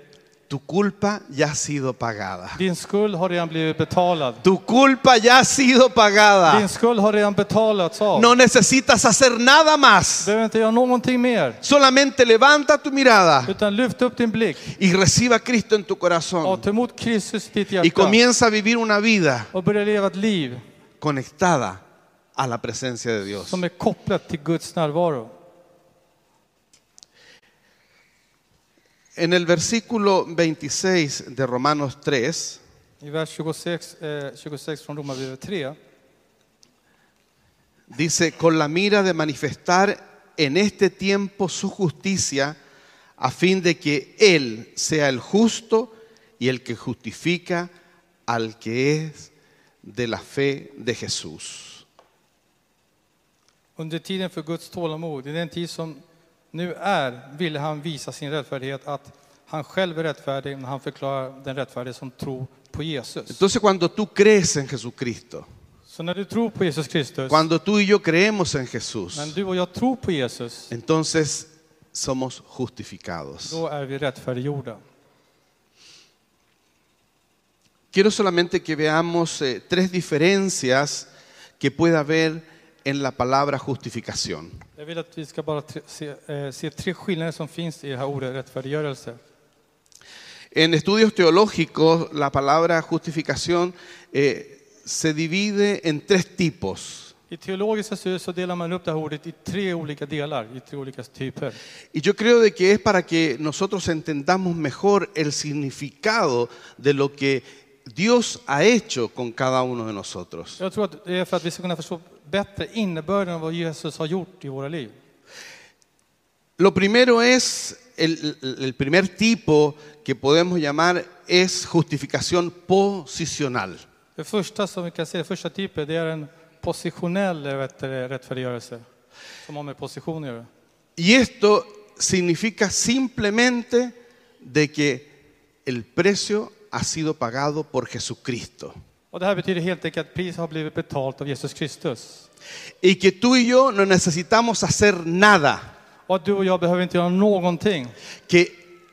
tu culpa ya ha sido pagada. Din skuld har redan blivit betalad. Tu culpa ya ha sido pagada. Din skuld har redan betalats av. No necesitas hacer nada más. Du behöver inte göra någonting mer. Solamente levanta tu mirada Utan lyft upp din blick y reciba a Cristo en tu och corazón. ta emot Kristus i ditt Y hjärta. comienza a vivir una vida Och börja leva ett liv conectada a la presencia de Dios. som är kopplat till Guds närvaro. En el versículo 26 de Romanos 3 I vers 26 från Romarbrevet 3 dice, con la mira de manifestar en este tiempo su justicia, a fin de que Él sea el justo y el que justifica al que es de la fe de Jesús. Under tiden för Guds tålamod, i den tid som nu är, ville han visa sin rättfärdighet, att han själv är rättfärdig när han förklarar den rättfärdige som tror på Jesus. Entonces cuando tú crees en Jesucristo, Så när du tror på Jesus Kristus, cuando tú y yo creemos en Jesús, när du och jag tror på Jesus, entonces somos justificados. då är vi rättfärdiggjorda. Quiero solamente que veamos tres diferencias que puede haber en la palabra justificación. Jag vill att vi ska bara se tre skillnader som finns i det här ordet rättfärdiggörelse. En estudios teológicos, la palabra justificación se divide en tres tipos. I teologiska studier så delar man upp det här ordet i tre olika delar, i tre olika typer. Y yo creo de que es para que nosotros entendamos mejor el significado de lo que Dios ha hecho con cada uno de nosotros. Jag tror att det är för att vi ska kunna förstå bättre innebörden av vad Jesus har gjort i våra liv. Lo primero es, el primer tipo que podemos llamar es justificación posicional. Det första som vi kan se, det första typen, det är en positionell rättfärdiggörelse som har med position att göra. Y esto significa simplemente de que el precio ha sido pagado por Jesucristo. Och det här betyder helt enkelt att priset har blivit betalt av Jesus Kristus. Y que tú y yo no necesitamos hacer nada. Och att du och jag behöver inte göra någonting. Que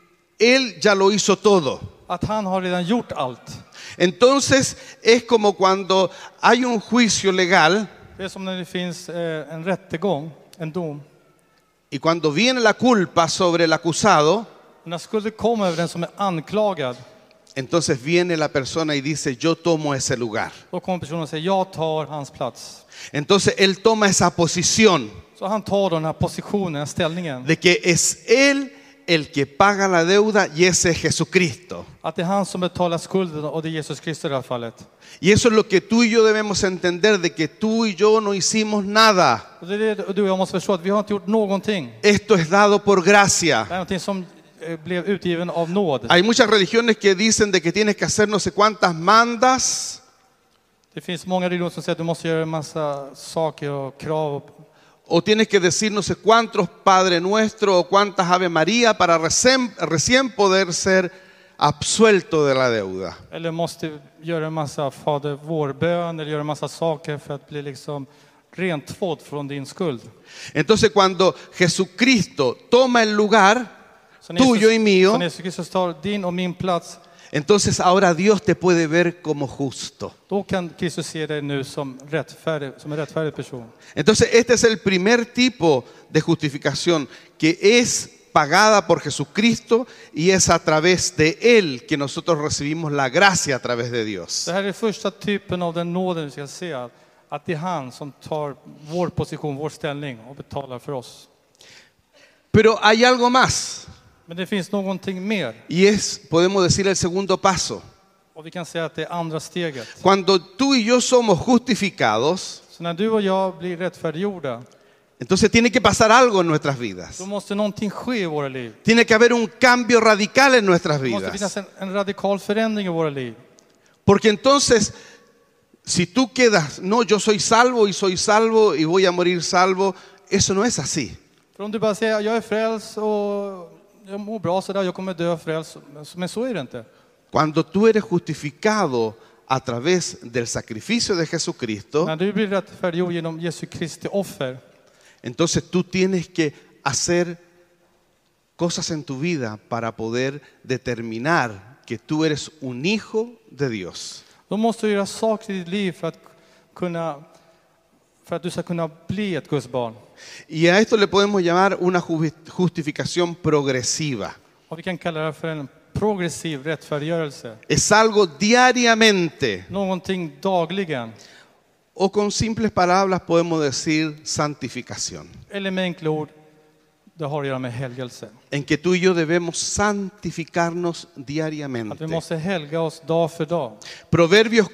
Él ya lo hizo todo. Att han har redan gjort allt. Entonces es como cuando hay un juicio legal Det är som när det finns en rättegång, en dom. y cuando viene la culpa sobre el acusado, När skulden kommer över den som är anklagad, entonces viene la persona y dice, yo tomo ese lugar. då kommer personen och säger, jag tar hans plats. Entonces Él toma esa posición Så han tar då den här positionen, den här ställningen. de que es Él el que paga la deuda y ese es Jesucristo. Att det är han som betalar skulden och det är Jesus Kristus i det här fallet. Y eso es lo que tú y yo debemos entender, de que tú y yo no hicimos nada. Och det är det du och jag måste förstå, att vi har inte gjort någonting. Esto es dado por gracia. Det är någonting som blev utgiven av nåd. Hay muchas religiones que dicen de que tienes que hacer no sé cuántas mandas. Det finns många religioner som säger att du måste göra en massa saker och krav. O tienes que decir no sé cuántos Padre Nuestro o cuántas Ave María para recién poder ser absuelto de la deuda. Eller måste göra en massa Fader vår-bön eller göra en massa saker för att bli liksom rentvådd från din skuld. Entonces cuando Jesucristo toma el lugar tuyo y mío, så när Jesus Kristus tar din och min plats, entonces ahora Dios te puede ver como justo. då kan Kristus se dig nu som en rättfärdig person. Entonces este es el primer tipo de justificación que es pagada por Jesucristo y es a través de Él que nosotros recibimos la gracia a través de Dios. Det här är första typen av den nåden vi ska se, att det är han som tar vår position, vår ställning och betalar för oss. Pero hay algo más Men det finns någonting mer. y es, podemos decir, el segundo paso. Och vi kan säga att det är andra steget. Cuando tú y yo somos justificados, Så när du och jag blir rättfärdiggjorda, entonces tiene que pasar algo en nuestras vidas. då måste någonting ske i våra liv. Tiene que haber un cambio radical en nuestras Det måste vidas. finnas en radikal förändring i våra liv. Porque entonces, si tú quedas, no, yo soy salvo y voy a morir salvo, eso no es así. För om du bara säger, jag är frälst och jag mår bra sådär, jag kommer dö frälst. Men så är det inte. Cuando tú eres justificado a través del sacrificio de Jesucristo, När du blir rättfärdiggjord genom Jesu Kristi offer, entonces tú tienes que hacer cosas en tu vida para poder determinar que tú eres un hijo de Dios. Då måste du göra saker i ditt liv för att du ska kunna bli ett Guds barn. Y a esto le podemos llamar una justificación progresiva. Och vi kan kalla det för en progressiv rättfärdiggörelse. Es algo diariamente. Någonting dagligen. O con simples palabras podemos decir santificación. Eller med enkla ord, det har att göra med helgelse. En que tú y yo debemos santificarnos Att diariamente. vi måste helga oss dag för dag. Proverbios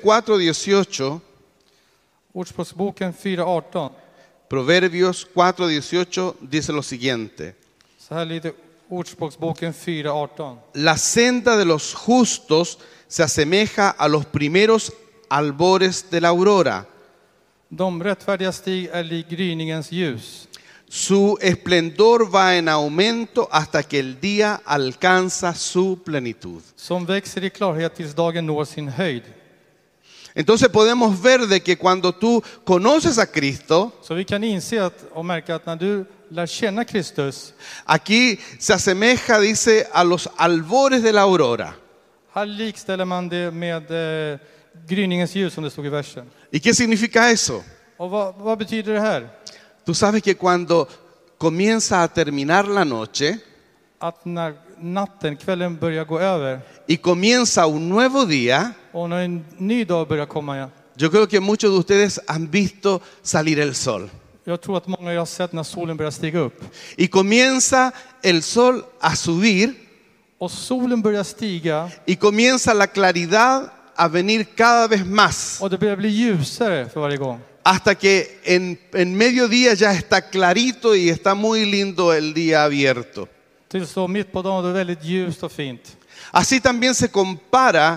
4:18. Ordspråksboken 4:18. Proverbios 4:18 dice lo siguiente. Så här lyder Ordspråksboken 4:18. La senda de los justos se asemeja a los primeros albores de la aurora. De rättfärdiga stig är lik gryningens ljus. Su esplendor va en aumento hasta que el día alcanza su plenitud. Som växer i klarhet tills dagen når sin höjd. Entonces podemos ver de que cuando tú conoces a Cristo, Så vi kan inse och märka att när du lär känna Kristus, aquí se asemeja, dice, a los albores de la aurora. här likställer man det med gryningens ljus som det stod i versen. ¿Y qué significa eso? Och vad betyder det här? Tú sabes que cuando comienza a terminar la noche Att när natten, kvällen börjar gå över y comienza un nuevo día, och när en ny dag börjar komma igen. yo creo que muchos de ustedes han visto salir el sol. Jag tror att många har sett när solen börjar stiga upp. Y comienza el sol a subir Och solen börjar stiga y comienza la claridad a venir cada vez más. och det börjar bli ljusare för varje gång. Hasta que en mediodía ya está clarito y está muy lindo el día abierto. Till så mitt på dagen är det väldigt ljust och fint. Así también se compara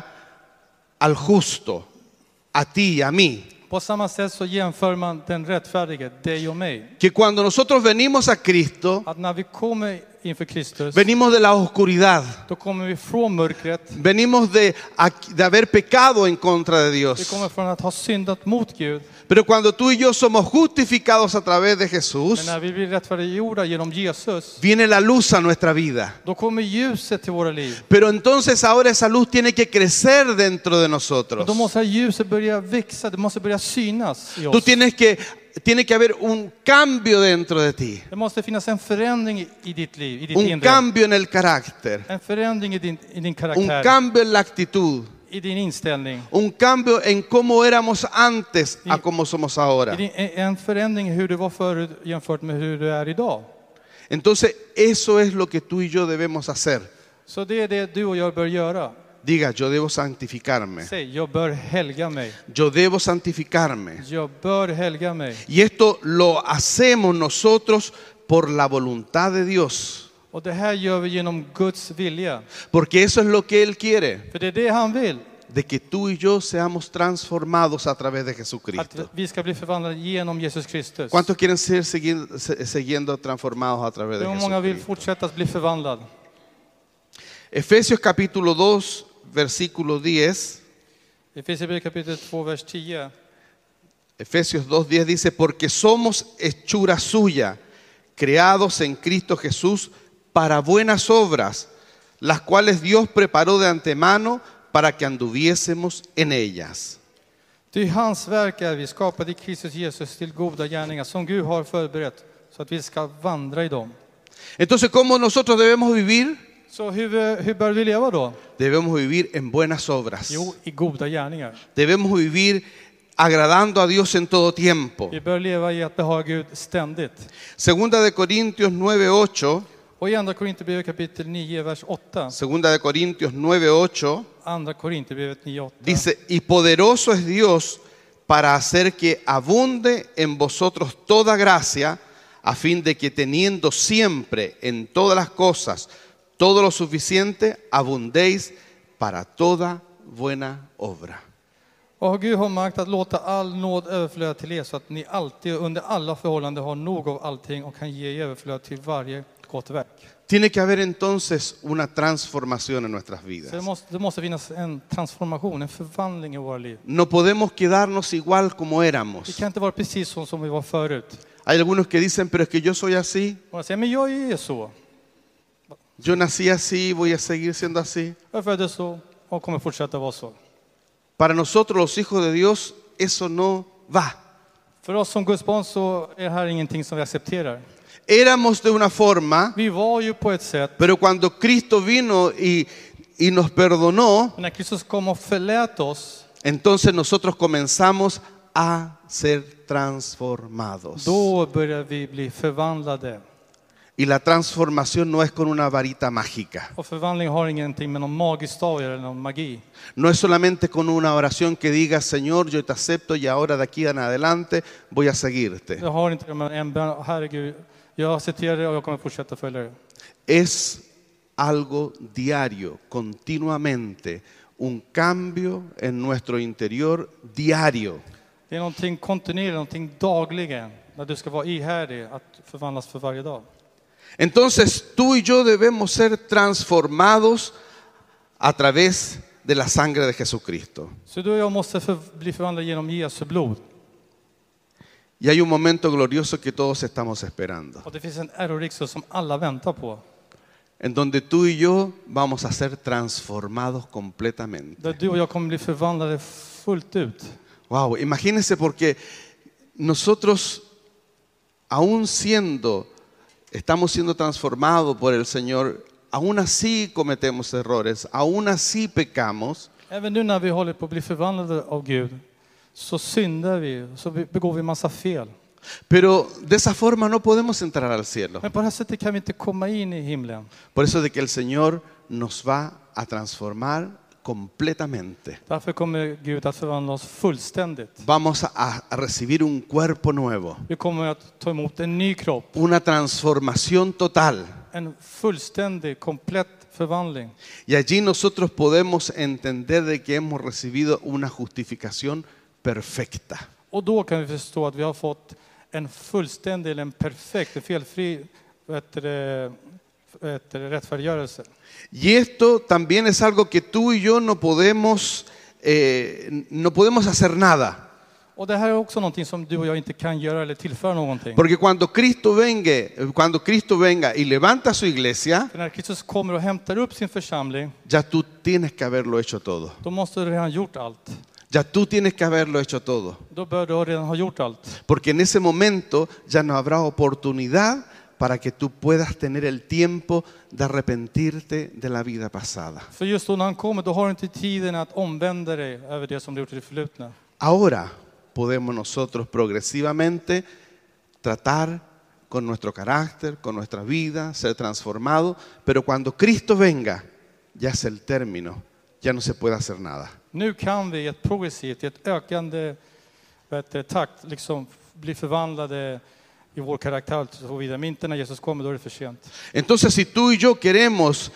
al justo, a ti y a mí. På samma sätt så jämför man den rättfärdige, dig och mig. Que cuando nosotros venimos a Cristo, Att när vi kommer inför Kristus, venimos de la oscuridad. då kommer vi från mörkret. Venimos de haber pecado en contra de Vi Dios. kommer från att ha syndat mot Gud. Pero cuando tú y yo somos justificados a través de Jesús, Men när vi blir rättfärdiggjorda genom Jesus, viene la luz a nuestra vida. då kommer ljuset till våra liv. Pero entonces ahora esa luz tiene que crecer dentro de Och nosotros. då måste ljuset börja växa, det måste börja synas i Tú oss. tiene que haber un cambio dentro de ti. Det måste finnas en förändring i ditt liv, i ditt Un inre. cambio en el carácter. En förändring i din Un karaktär, cambio en la actitud. i din inställning. Un cambio en cómo éramos antes a cómo somos ahora. En förändring i hur du var förut jämfört med hur du är idag. Entonces eso es lo que tú y yo debemos hacer. Så det är det du och jag bör göra. Diga, yo debo santificarme. Säg, jag bör helga mig. Yo debo santificarme. Jag bör helga mig. Y esto lo hacemos nosotros por la voluntad de Dios. Och det här gör vi genom Guds vilja. Porque eso es lo que Él quiere. För det är det han vill. De que tú y yo seamos transformados a través de Att Jesucristo. vi ska bli förvandlade genom Jesus Kristus. ¿Cuántos quieren ser siguiendo transformados a través de Hur många vill Jesucristo? fortsätta att bli förvandlad? Efesios capítulo 2, versículo 10. Efesierbrevet kapitel 2, vers 10. Efesios 2:10 dice, porque somos hechura suya, creados en Cristo Jesús para buenas obras, las cuales Dios preparó de antemano para que anduviésemos en ellas. Ty hans verk är vi skapade i Kristus Jesus till goda gärningar som Gud har förberett så att vi ska vandra i dem. Entonces, ¿cómo nosotros debemos vivir? Så hur bör vi leva då? Debemos vivir en buenas obras. Jo, i goda gärningar. Debemos vivir agradando a Dios en todo tiempo. Vi bör leva i att behaga Gud ständigt. Segunda de Corintios 9:8. Och i andra Korinthierbrevet kapitel 9, vers 8. Segunda de Corintios 9:8 Andra Korinthierbrevet 9, 8. dice, y poderoso es Dios para hacer que abunde en vosotros toda gracia, a fin de que teniendo siempre en todas las cosas todo lo suficiente, abundéis para toda buena obra. Och Gud har makt att låta all nåd överflöda till er så att ni alltid under alla förhållanden har nog av allting och kan ge i överflöd till varje gott verk. Tiene que haber entonces una transformación en nuestras Så vidas. det måste finnas en transformation, en förvandling i våra liv. No podemos quedarnos igual como Vi éramos. kan inte vara precis som vi var förut. Hay algunos que dicen, pero es que yo soy así. Och jag säger, men jag är så. Yo nací así, voy a seguir siendo así. Jag föddes så och kommer fortsätta vara så. Para nosotros los hijos de Dios, eso no va. För oss som Guds barn så är det här ingenting som vi accepterar. Éramos de una forma, Vi var ju på ett sätt, pero cuando Cristo vino y nos perdonó, men när Kristus kom och förlät oss, entonces nosotros comenzamos a ser transformados. då börjar vi bli förvandlade. Y la transformación no es con una varita mágica. Och förvandling har ingenting med någon magisk stav eller någon magi. No es solamente con una oración que diga, Señor, yo te acepto y ahora de aquí en adelante voy a seguirte. Det har inte med en bön, herregud, jag accepterar det och jag kommer fortsätta följa det. Es algo diario, continuamente, un cambio en nuestro interior diario. Det är någonting kontinuerligt, någonting dagligen, när du ska vara ihärdig att förvandlas för varje dag. Entonces tú y yo debemos ser transformados a través de la sangre de Jesucristo. Så du och jag måste bli förvandlade genom Jesu blod. Y hay un momento glorioso que todos estamos esperando, Och det finns en äroriksdag som alla väntar på. en donde tú y yo vamos a ser transformados completamente. Där du och jag kommer bli förvandlade fullt ut. Wow, imagínense, porque nosotros, aún estamos siendo transformados por el Señor, aún así cometemos errores, aún así pecamos. Även nu när vi håller på att bli förvandlade av Gud så syndar vi, så begår vi massa fel. Pero de esa forma no podemos entrar al cielo. Men på det här sättet kan vi inte komma in i himlen. Por eso de que el Señor nos va a transformar completamente. Därför kommer Gud att förvandla oss fullständigt. Vamos a recibir un cuerpo nuevo, Vi kommer att ta emot en ny kropp. una transformación total. En fullständig, komplett förvandling. Y allí nosotros podemos entender de que hemos recibido una justificación perfecta. Och då kan vi förstå att vi har fått en fullständig, eller en perfekt, en felfri rättfärdiggörelse. Y esto también es algo que tú y yo no podemos hacer nada. Och det här är också någonting som du och jag inte kan göra eller tillföra någonting. Porque cuando Cristo venga y levanta su iglesia, För när Kristus kommer och hämtar upp sin församling, ya tú tienes que haberlo hecho todo. då måste du redan ha gjort allt. Ya tú tienes que haberlo hecho todo. Då bör du redan ha gjort allt. Porque en ese momento ya no habrá oportunidad para que tú puedas tener el tiempo de arrepentirte de la vida pasada. För just då när han kommer, då har du inte tiden att omvända dig över det som du gjort i det förflutna. Ahora podemos nosotros progresivamente tratar con nuestro carácter, con nuestra vida, ser transformados, pero cuando Cristo venga, ya es el término, ya no se puede hacer nada. Nu kan vi i ett progressivt, i ett ökande takt liksom bli förvandlade i vår karaktär och så vidare. Men inte när Jesus kommer, då är det för sent. Entonces, si tú y yo queremos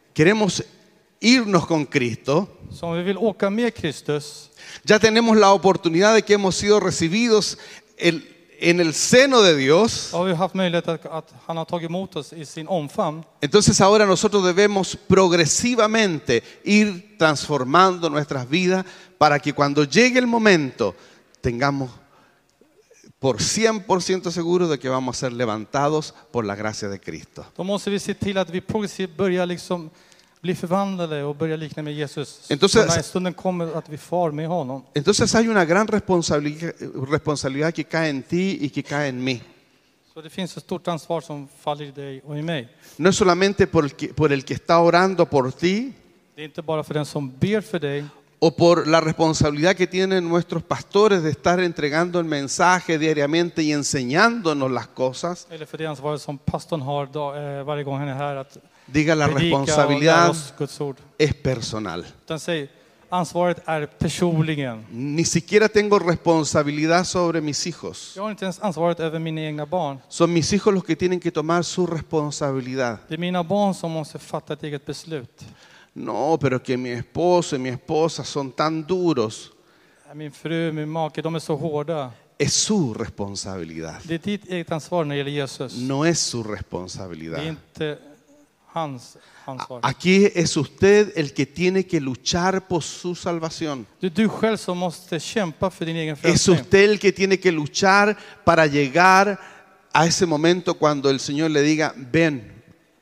irnos con Cristo, Så om vi vill åka med Kristus, ya tenemos la oportunidad de que hemos sido recibidos en el seno de Dios. då har vi haft möjlighet att han har tagit emot oss i sin omfamn. Entonces ahora nosotros debemos progresivamente ir transformando nuestras vidas para que cuando llegue el momento tengamos por 100% seguros de que vamos a ser levantados por la gracia de Cristo. Då måste vi se till att vi progressivt börjar liksom bli förvandlade och börja likna med Jesus. Entonces- Så när stunden kommer att vi far med honom. Entonces hay una gran responsabilidad que cae en ti y que cae en mí. Så det finns ett stort ansvar som faller i dig och i mig. No es solamente por el que está orando por ti Det är inte bara för den som ber för dig, o por la responsabilidad que tienen nuestros pastores de estar entregando el mensaje diariamente y enseñándonos las cosas. eller för det ansvaret som pastorn har varje gång han är här att Diga, la predika och lära responsabilidad oss Guds ord. es personal. Utan säg, ansvaret är personligen. Ni siquiera tengo responsabilidad sobre mis hijos. Jag har inte ens ansvaret över mina egna barn. Son mis hijos los que tienen que tomar su responsabilidad. Det är mina barn som måste fatta ett eget beslut. No, pero que mi esposo y mi esposa son tan duros. Min fru, min make, de är så hårda. Es su responsabilidad. Det är ditt eget ansvar när det gäller Jesus. No es su Det är responsabilidad. inte hans ansvar. Aquí es usted el que tiene que luchar por su salvación. Det är du själv som måste kämpa för din egen Es frälsning. usted el que tiene que luchar para llegar a ese momento cuando el Señor le diga, ven,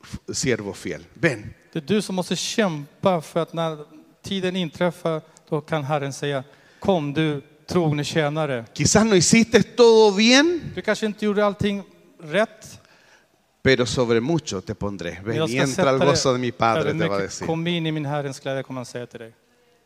siervo fiel. Ven. Det är du som måste kämpa för att när tiden inträffar, då kan Herren säga, kom du trogne tjänare. Quizás no hiciste todo bien, Du kanske inte gjorde allting rätt. pero sobre mucho te pondré. Men Ven jag y ska entra al sätta gozo de mi dig Padre, över te va a mycket. decir. Kom in i min Herrens glädje, kommer han säga till dig.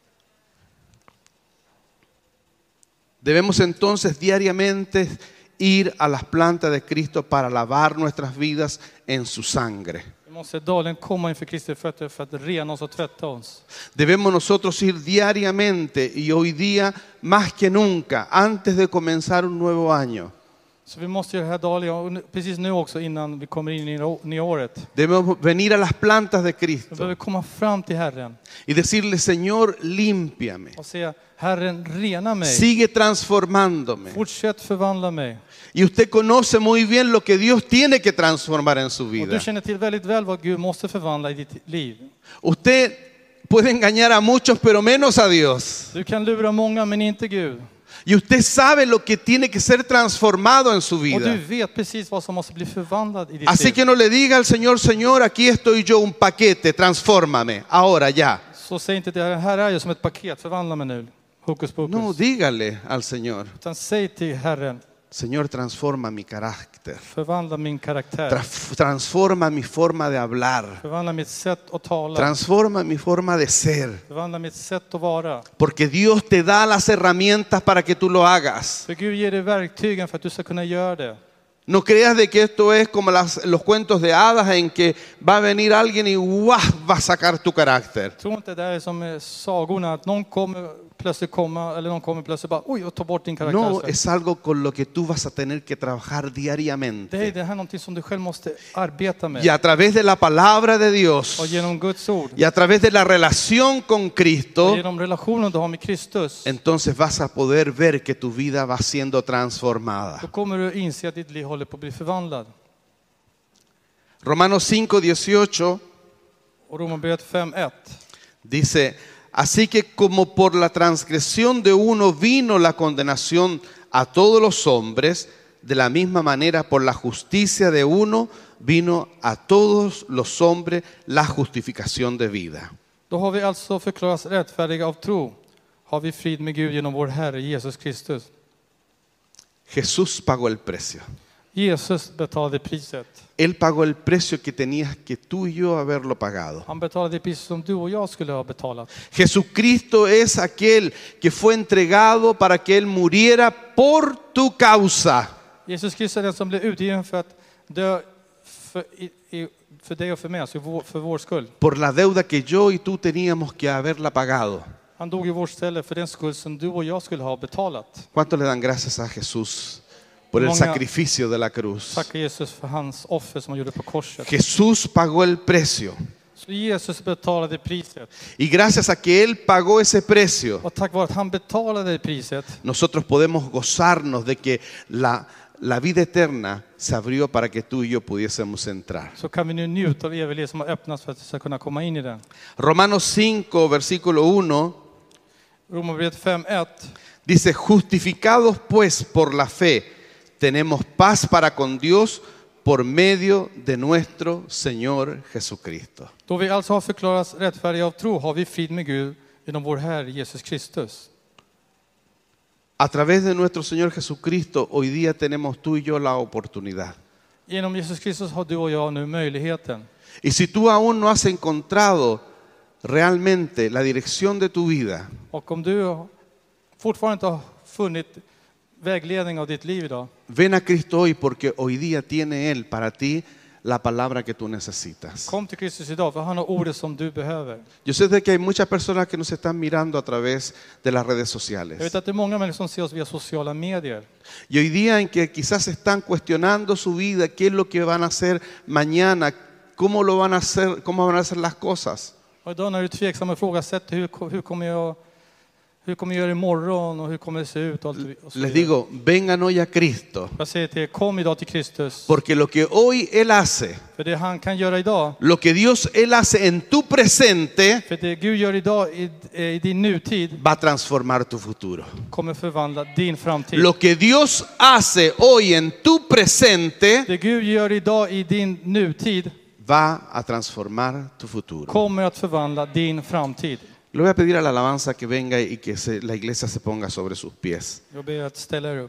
Debemos entonces diariamente ir a las plantas de Cristo para lavar nuestras vidas en su sangre. Vi måste dagligen komma inför Kristi fötter för att rena oss och tvätta oss. Debemos nosotros ir diariamente y hoy día más que nunca, antes de comenzar un nuevo año. Så vi måste göra det här dagligen, och precis nu också innan vi kommer in i det nya året. Debemos venir a las plantas de Vi Cristo behöver komma fram till Herren y decirle, Señor, límpiame. och säga, Herren, rena mig. Sigue transformándome. Fortsätt förvandla mig. Y usted conoce muy bien lo que Dios tiene que transformar en su Och vida. du känner till väldigt väl vad Gud måste förvandla i ditt liv. Usted puede engañar a muchos, pero menos a Dios. Du kan lura många, men inte Gud. Y usted sabe lo que tiene que ser transformado en su Och du vida. vet precis vad som måste bli förvandlat i ditt Así liv. que no le diga al Señor, Señor, aquí estoy yo, un paquete, transfórmame, ahora ya. Så säg inte det här är jag som ett paket, förvandla mig nu. Hokus pokus. No, dígale al Señor, Utan säg till Herren, Señor, transforma mi carácter, förvandla min karaktär. transforma mi forma de hablar, Förvandla mitt sätt att tala. transforma mi forma de ser. Förvandla mitt sätt att vara. Porque Dios te da las herramientas para que tú lo hagas. För Gud ger dig verktygen för att du ska kunna göra det. No creas de que esto es como los cuentos de hadas en que va a venir alguien y ¡guau! Va a sacar tu carácter. Tro inte det är som sagorna, att någon kommer plötsligt komma, eller någon kommer plötsligt bara, oj, och ta bort din karaktär. No, es algo con lo que tú vas a tener que trabajar Det diariamente. här är någonting som du själv måste arbeta med. Y a través de la palabra de Dios Och genom Guds ord. y a través de la relación con Och Cristo, genom relationen du har med Kristus. entonces vas a poder ver que tu vida va siendo transformada. Då kommer du inse att ditt liv håller på att bli förvandlad. Romanos 5:18 Och Romarbrevet 5:1. dice, así que como por la transgresión de uno vino la condenación a todos los hombres, de la misma manera por la justicia de uno vino a todos los hombres la justificación de vida. Då har vi alltså förklarats rättfärdiga av tro. Har vi frid med Gud genom vår Herre Jesus Kristus. Jesús pagó el precio. Jesus betalade priset. Él pagó el precio que tenías que tú y yo haberlo pagado. Han betalade priset som du och jag skulle ha betalat. Jesucristo es aquel que fue entregado para que Él muriera por tu causa. Jesus Kristus är den som blev utgiven för att dö för dig och för mig, alltså för vår skull. Por la deuda que yo y tú teníamos que haberla pagado. Han dog i vårt ställe för den skuld som du och jag skulle ha betalat. ¿Cuánto le dan gracias a Jesús por el sacrificio de la cruz? Tacka Jesus för hans offer som han gjorde på korset. Jesús pagó el precio. Så Jesus betalade priset. Y gracias a que Él pagó ese precio, Och tack vare att han betalade priset, nosotros podemos gozarnos de que la vida eterna se abrió para que tú y yo pudiésemos entrar. så kan vi nu njuta av evigt som har öppnats för att vi ska kunna komma in i den. Romanos 5, versículo 1, Romarbrevet 5:1. dice, justificados pues por la fe, tenemos paz para con Dios por medio de nuestro Señor Jesucristo. Då vi alltså har förklarats rättfärdiga av tro har vi frid med Gud genom vår Herre Jesus Kristus. A través de nuestro Señor Jesucristo, hoy día tenemos tú y yo la oportunidad. Genom Jesus Kristus har du och jag nu möjligheten. Y si tú aún no has encontrado realmente la dirección de tu vida, Och om du fortfarande inte har funnit vägledning av ditt liv idag, ven a Cristo hoy porque hoy día tiene Él para ti la palabra que tú necesitas. kom till Kristus idag för han har ordet som du behöver. Yo sé de que hay muchas personas que nos están mirando a través de las redes Jag sociales. vet att det är många människor som ser oss via sociala medier. Y hoy día en que quizás están cuestionando su vida, qué es lo que van a hacer mañana, cómo lo van a hacer, cómo van a hacer las cosas. Och idag när du är tveksam och ifrågasätter hur kommer jag göra imorgon och hur kommer det se ut och allt och så Les vidare. digo, vengan hoy a Cristo, Jag säger till er, kom idag till Kristus. porque lo que hoy Él hace, För det han kan göra idag, lo que Dios Él hace en tu presente, för det Gud gör idag i din nutid va a transformar tu futuro. kommer förvandla din framtid. Lo que Dios hace hoy en tu presente Det Gud gör idag i din nutid va a transformar tu futuro. kommer att förvandla din framtid. Le voy a pedir a la alabanza que venga y que la iglesia se ponga sobre sus pies. Jag ber att ställa er upp.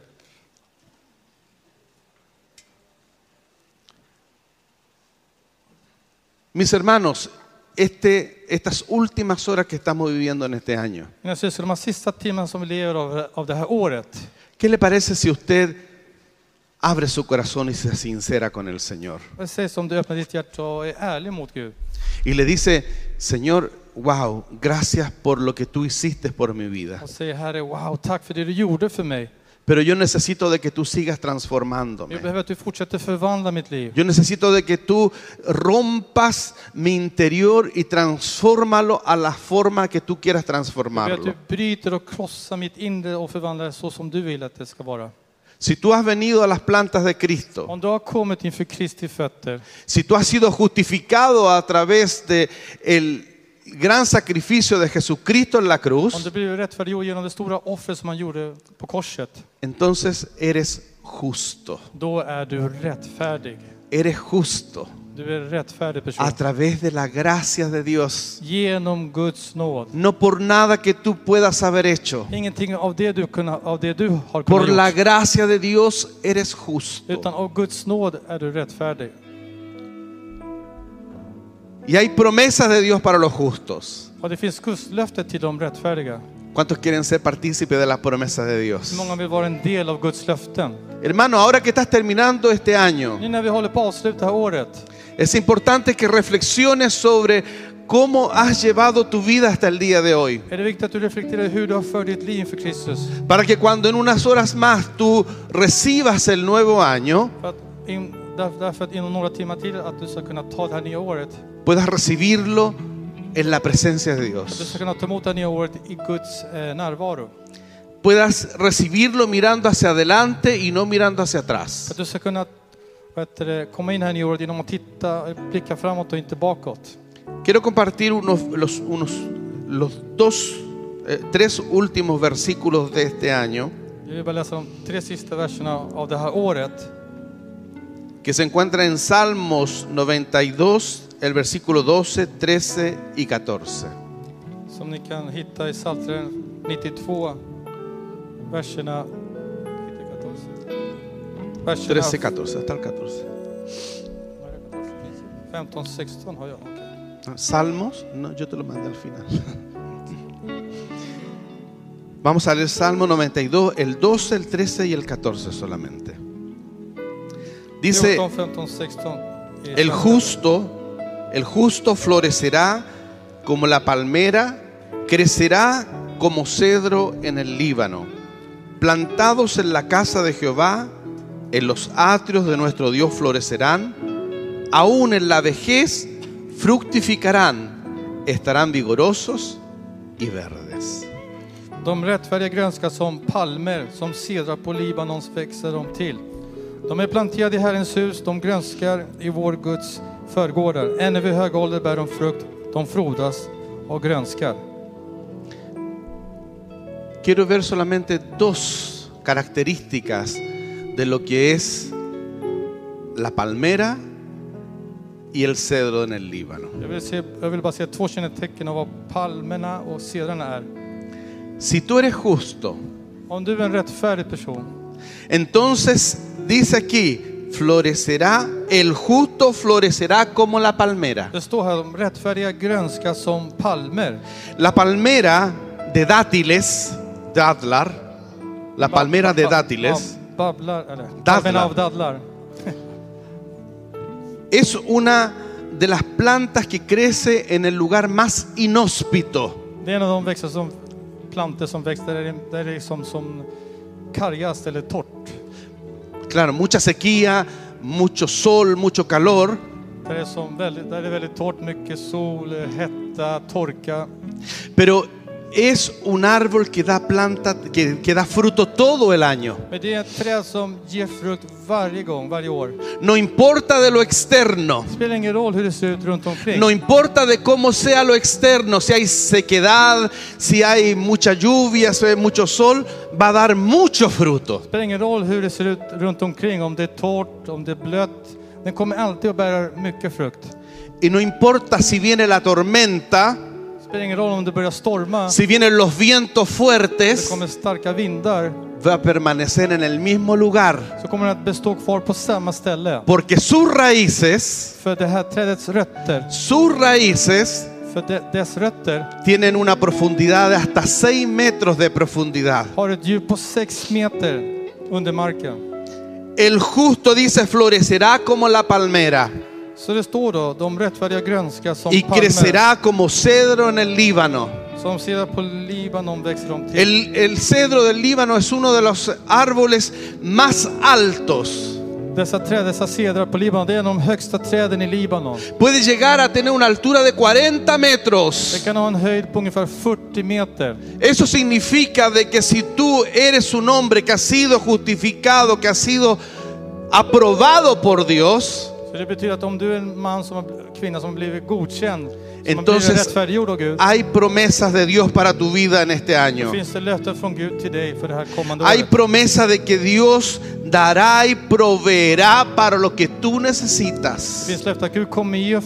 Mis hermanos, estas últimas horas que estamos viviendo en este año, Mina syskon, de här sista timmarna som vi lever av det här året. ¿qué le parece si usted abre su corazón y se sincera con el Señor? Vad sägs om du öppnar ditt hjärta och är ärlig mot Gud? Y le dice, Señor, wow, gracias por lo que tú hiciste por mi vida. Och säger, Herre, wow, tack för det du gjorde för mig. Pero yo necesito de que tú sigas Jag transformándome. behöver att du fortsätter förvandla mitt liv. Yo necesito de que tú rompas mi interior y transfórmalo a la forma que tú quieras Jag ber att transformarlo. du bryter och krossar mitt inre och förvandlar det så som du vill att det ska vara. Si tú has venido a las plantas de Cristo, Om du har kommit inför Kristi fötter, si tú has sido justificado a través de el gran sacrificio de Jesucristo en la om cruz, du blir rättfärdiggjord genom det stora offer som han gjorde på korset, entonces eres justo. då är du rättfärdig. Eres justo Du är en rättfärdig person. a través de la gracia de Dios. Genom Guds nåd. No por nada que tú puedas haber hecho. Ingenting av det du har Por kunnat la gjort. gracia de Dios eres justo. Utan av Guds nåd är du rättfärdig. Y hay promesas de Dios para los justos. Och det finns Guds löfte till de rättfärdiga. ¿Cuántos quieren ser partícipes de las promesas de Dios? Hur många vill vara en del av Guds löften? Hermano, ahora que estás terminando este año, Nu när vi håller på att avsluta det här året, es importante que reflexiones sobre cómo has llevado tu vida hasta el día de hoy. är det viktigt att du reflekterar hur du har fört ditt liv inför Kristus. Para que cuando en unas horas más tú recibas el nuevo año, Därför att inom några timmar till att du ska kunna ta det här nya året. puedas recibirlo en la presencia de Att du Dios. ska kunna ta emot det här nya året i Guds närvaro. Puedas recibirlo mirando hacia adelante y no mirando hacia atrás. Att du ska kunna komma in här i året genom att blicka framåt och inte bakåt. Quiero compartir tres últimos versículos de este año Jag vill bara läsa de 3 sista verserna av det här året. que se encuentran en Salmos 92, el versículo 12, 13 y 14. Som ni kan hitta i Psaltaren 92, verserna 13, 14, hasta el 14. 15-16 har jag. Okay. Salmos, no, yo te lo mandé al final. Vamos a leer Salmo 92, el 12, el 13 y el 14 solamente. Dice, 14, 15, 16. el justo florecerá como la palmera, crecerá como cedro en el Líbano. Plantados en la casa de Jehová, en los atrios de nuestro Dios florecerán, aún en la vejez fructificarán, estarán vigorosos y verdes. De rättfärdiga grönskar som palmer, som cedrar på Libanons växer de till. De är planterade i Herrens hus, de grönskar i vår Guds förgårdar. Ännu vid hög ålder bär de frukt, de frodas och grönskar. Quiero ver solamente dos características de lo que es la palmera y el cedro en el Líbano. Jag vill bara se 2 kännetecken av vad palmerna och cedrarna är. Si tú eres justo, Om du är en rättfärdig person, entonces dice aquí, el justo florecerá como la palmera. det står här om rättfärdiga grönskar som palmer. La palmera de dátiles, dadlar, la palmera de dátiles, Babblar, eller Dadlar. palmerna av dadlar. es una de las plantas que crece en el lugar más inhóspito. Det är en av de växter som plantor som växer där det är som kargast eller torrt. Claro, mucha sequía, mucho sol, mucho calor. Där det är väldigt torrt, mycket sol, hetta, torka. Pero es un árbol que da que da fruto todo el año. Men det är ett träd som ger frukt varje år. No importa de lo externo. Det spelar ingen roll hur det ser ut runt omkring. No importa de cómo sea lo externo, si hay sequedad, si hay mucha lluvia, si hay mucho sol, va a dar mucho fruto. Det spelar ingen roll hur det ser ut runt omkring, om det är torrt, om det är blött. Den kommer alltid att bära mycket frukt. Y no importa si viene la tormenta, Det spelar ingen roll om det börjar storma. si vienen los vientos Det fuertes, kommer starka vindar. va a permanecer en el mismo lugar. Så kommer den att bestå kvar på samma ställe. Porque sus raíces, För det här trädets rötter. För dess rötter tienen una profundidad de hasta 6 metros de profundidad. har ett djup på 6 meter under marken. El justo, dice, florecerá como la palmera Så det står då, de rättfärdiga grönska som y palmer. crecerá como cedro en el Líbano. Som sedan på Libanon växer de till. El cedro del Líbano es uno de los árboles más altos. Dessa träd, dessa cedrar på Libanon, det är en av de högsta träden i Libanon. Puede llegar a tener una altura de 40 metros. Det kan ha en höjd på ungefär 40 meter. Eso significa de que si tú eres un hombre que ha sido justificado, que ha sido aprobado por Dios, Så det betyder att om du är en man som kvinna som har blivit godkänd, som har blivit entonces rättfärdiggjord av Gud, hay promesas de Dios para tu vida en este då año. finns det löften från Gud till dig för det här kommande Hay året. promesa de que Dios dará y proveerá para lo que tú Det necesitas. finns löften att Gud kommer ge och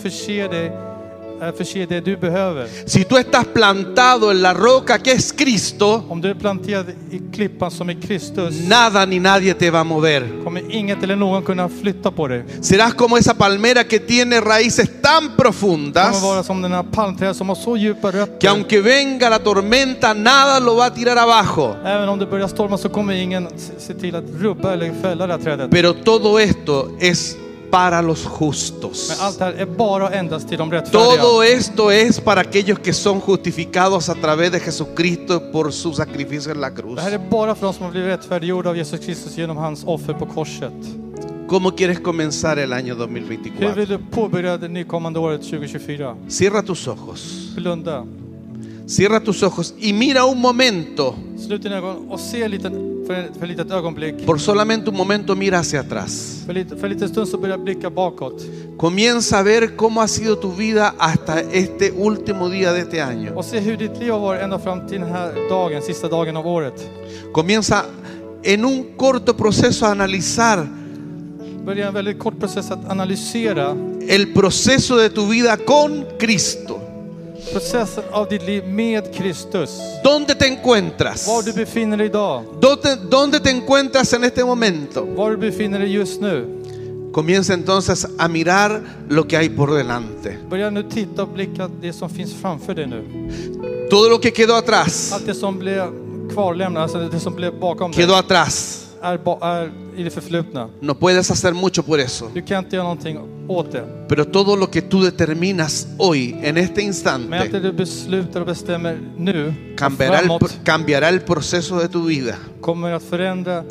förse det du behöver. Si tú estás plantado en la roca que es Cristo, Om du är planterad i klippan som är Kristus, nada ni nadie te va a mover. kommer inget eller någon kunna flytta på dig. Serás como esa palmera que tiene raíces tan Det profundas kommer vara som den här palmträdet som har så djupa que rötter. aunque venga la tormenta, nada lo va a tirar abajo. Även om det börjar storma så kommer ingen se till att rubba eller fälla det här trädet. Pero todo esto es para los justos. Men allt det här är bara endast till de rättfärdiga. Todo esto es para aquellos que son justificados a través de Jesucristo por su sacrificio en la cruz. Det här är bara för de som har blivit rättfärdiggjorda av Jesus Kristus genom hans offer på korset. ¿Cómo quieres comenzar el año Hur 2024? vill du påbörja det nykommande året 2024? Cierra tus ojos. Blunda. Cierra tus ojos y mira un momento. Slut dina ögon och se för ett litet ögonblick. Por solamente un momento mira hacia atrás. För en liten stund så börjar blicka bakåt. Comienza a ver cómo ha sido tu vida hasta este último día de este año. Och se hur ditt liv har varit ända fram till den här dagen, sista dagen av året. Comienza en un corto proceso a analizar Börja en väldigt kort process att analysera el proceso de tu vida con Cristo. processen av ditt liv med Kristus. ¿Dónde te encuentras? Var du befinner dig idag. ¿Dónde te encuentras en este momento? Var du befinner dig just nu. Comienza entonces a mirar lo que hay por delante. Börja nu titta och blicka det som finns framför dig nu. Todo lo que quedó atrás, Allt det som blev kvarlämnat, alltså det som blev bakom dig, quedó atrás. är i det förflutna. No puedes hacer mucho por eso. Du kan inte göra någonting åt det. Pero todo lo que tú determinas hoy, en este Men allt det instante, du beslutar och bestämmer nu och cambiará framåt el proceso de tu vida. kommer att förändra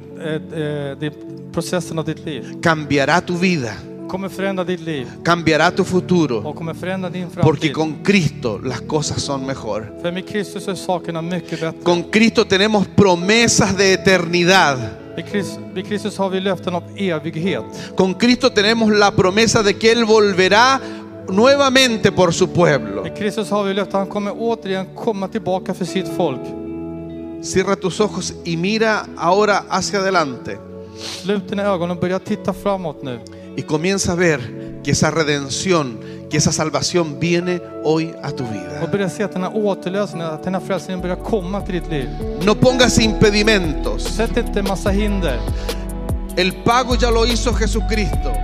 processen av ditt liv. Cambiará tu vida. Kommer förändra ditt liv Cambiará tu futuro. och kommer förändra din Porque framtid. con Cristo las cosas son mejor. För med Kristus är sakerna mycket bättre. Con Cristo tenemos promesas de eternidad. Med Kristus har vi löften om evighet. Con Cristo tenemos la promesa de que Él volverá nuevamente por su pueblo. Med Kristus har vi löften att han kommer återigen komma tillbaka för sitt folk. Cierra tus ojos y mira ahora hacia adelante. Slut dina ögon och börja titta framåt nu. Y comienza a ver que esa redención, que esa salvación viene hoy a tu Och vida. börja se att den här återlösningen, att den här frälsningen börjar komma till ditt liv. No pongas impedimentos. Sätt inte en massa hinder. El pago ya lo hizo Jesucristo.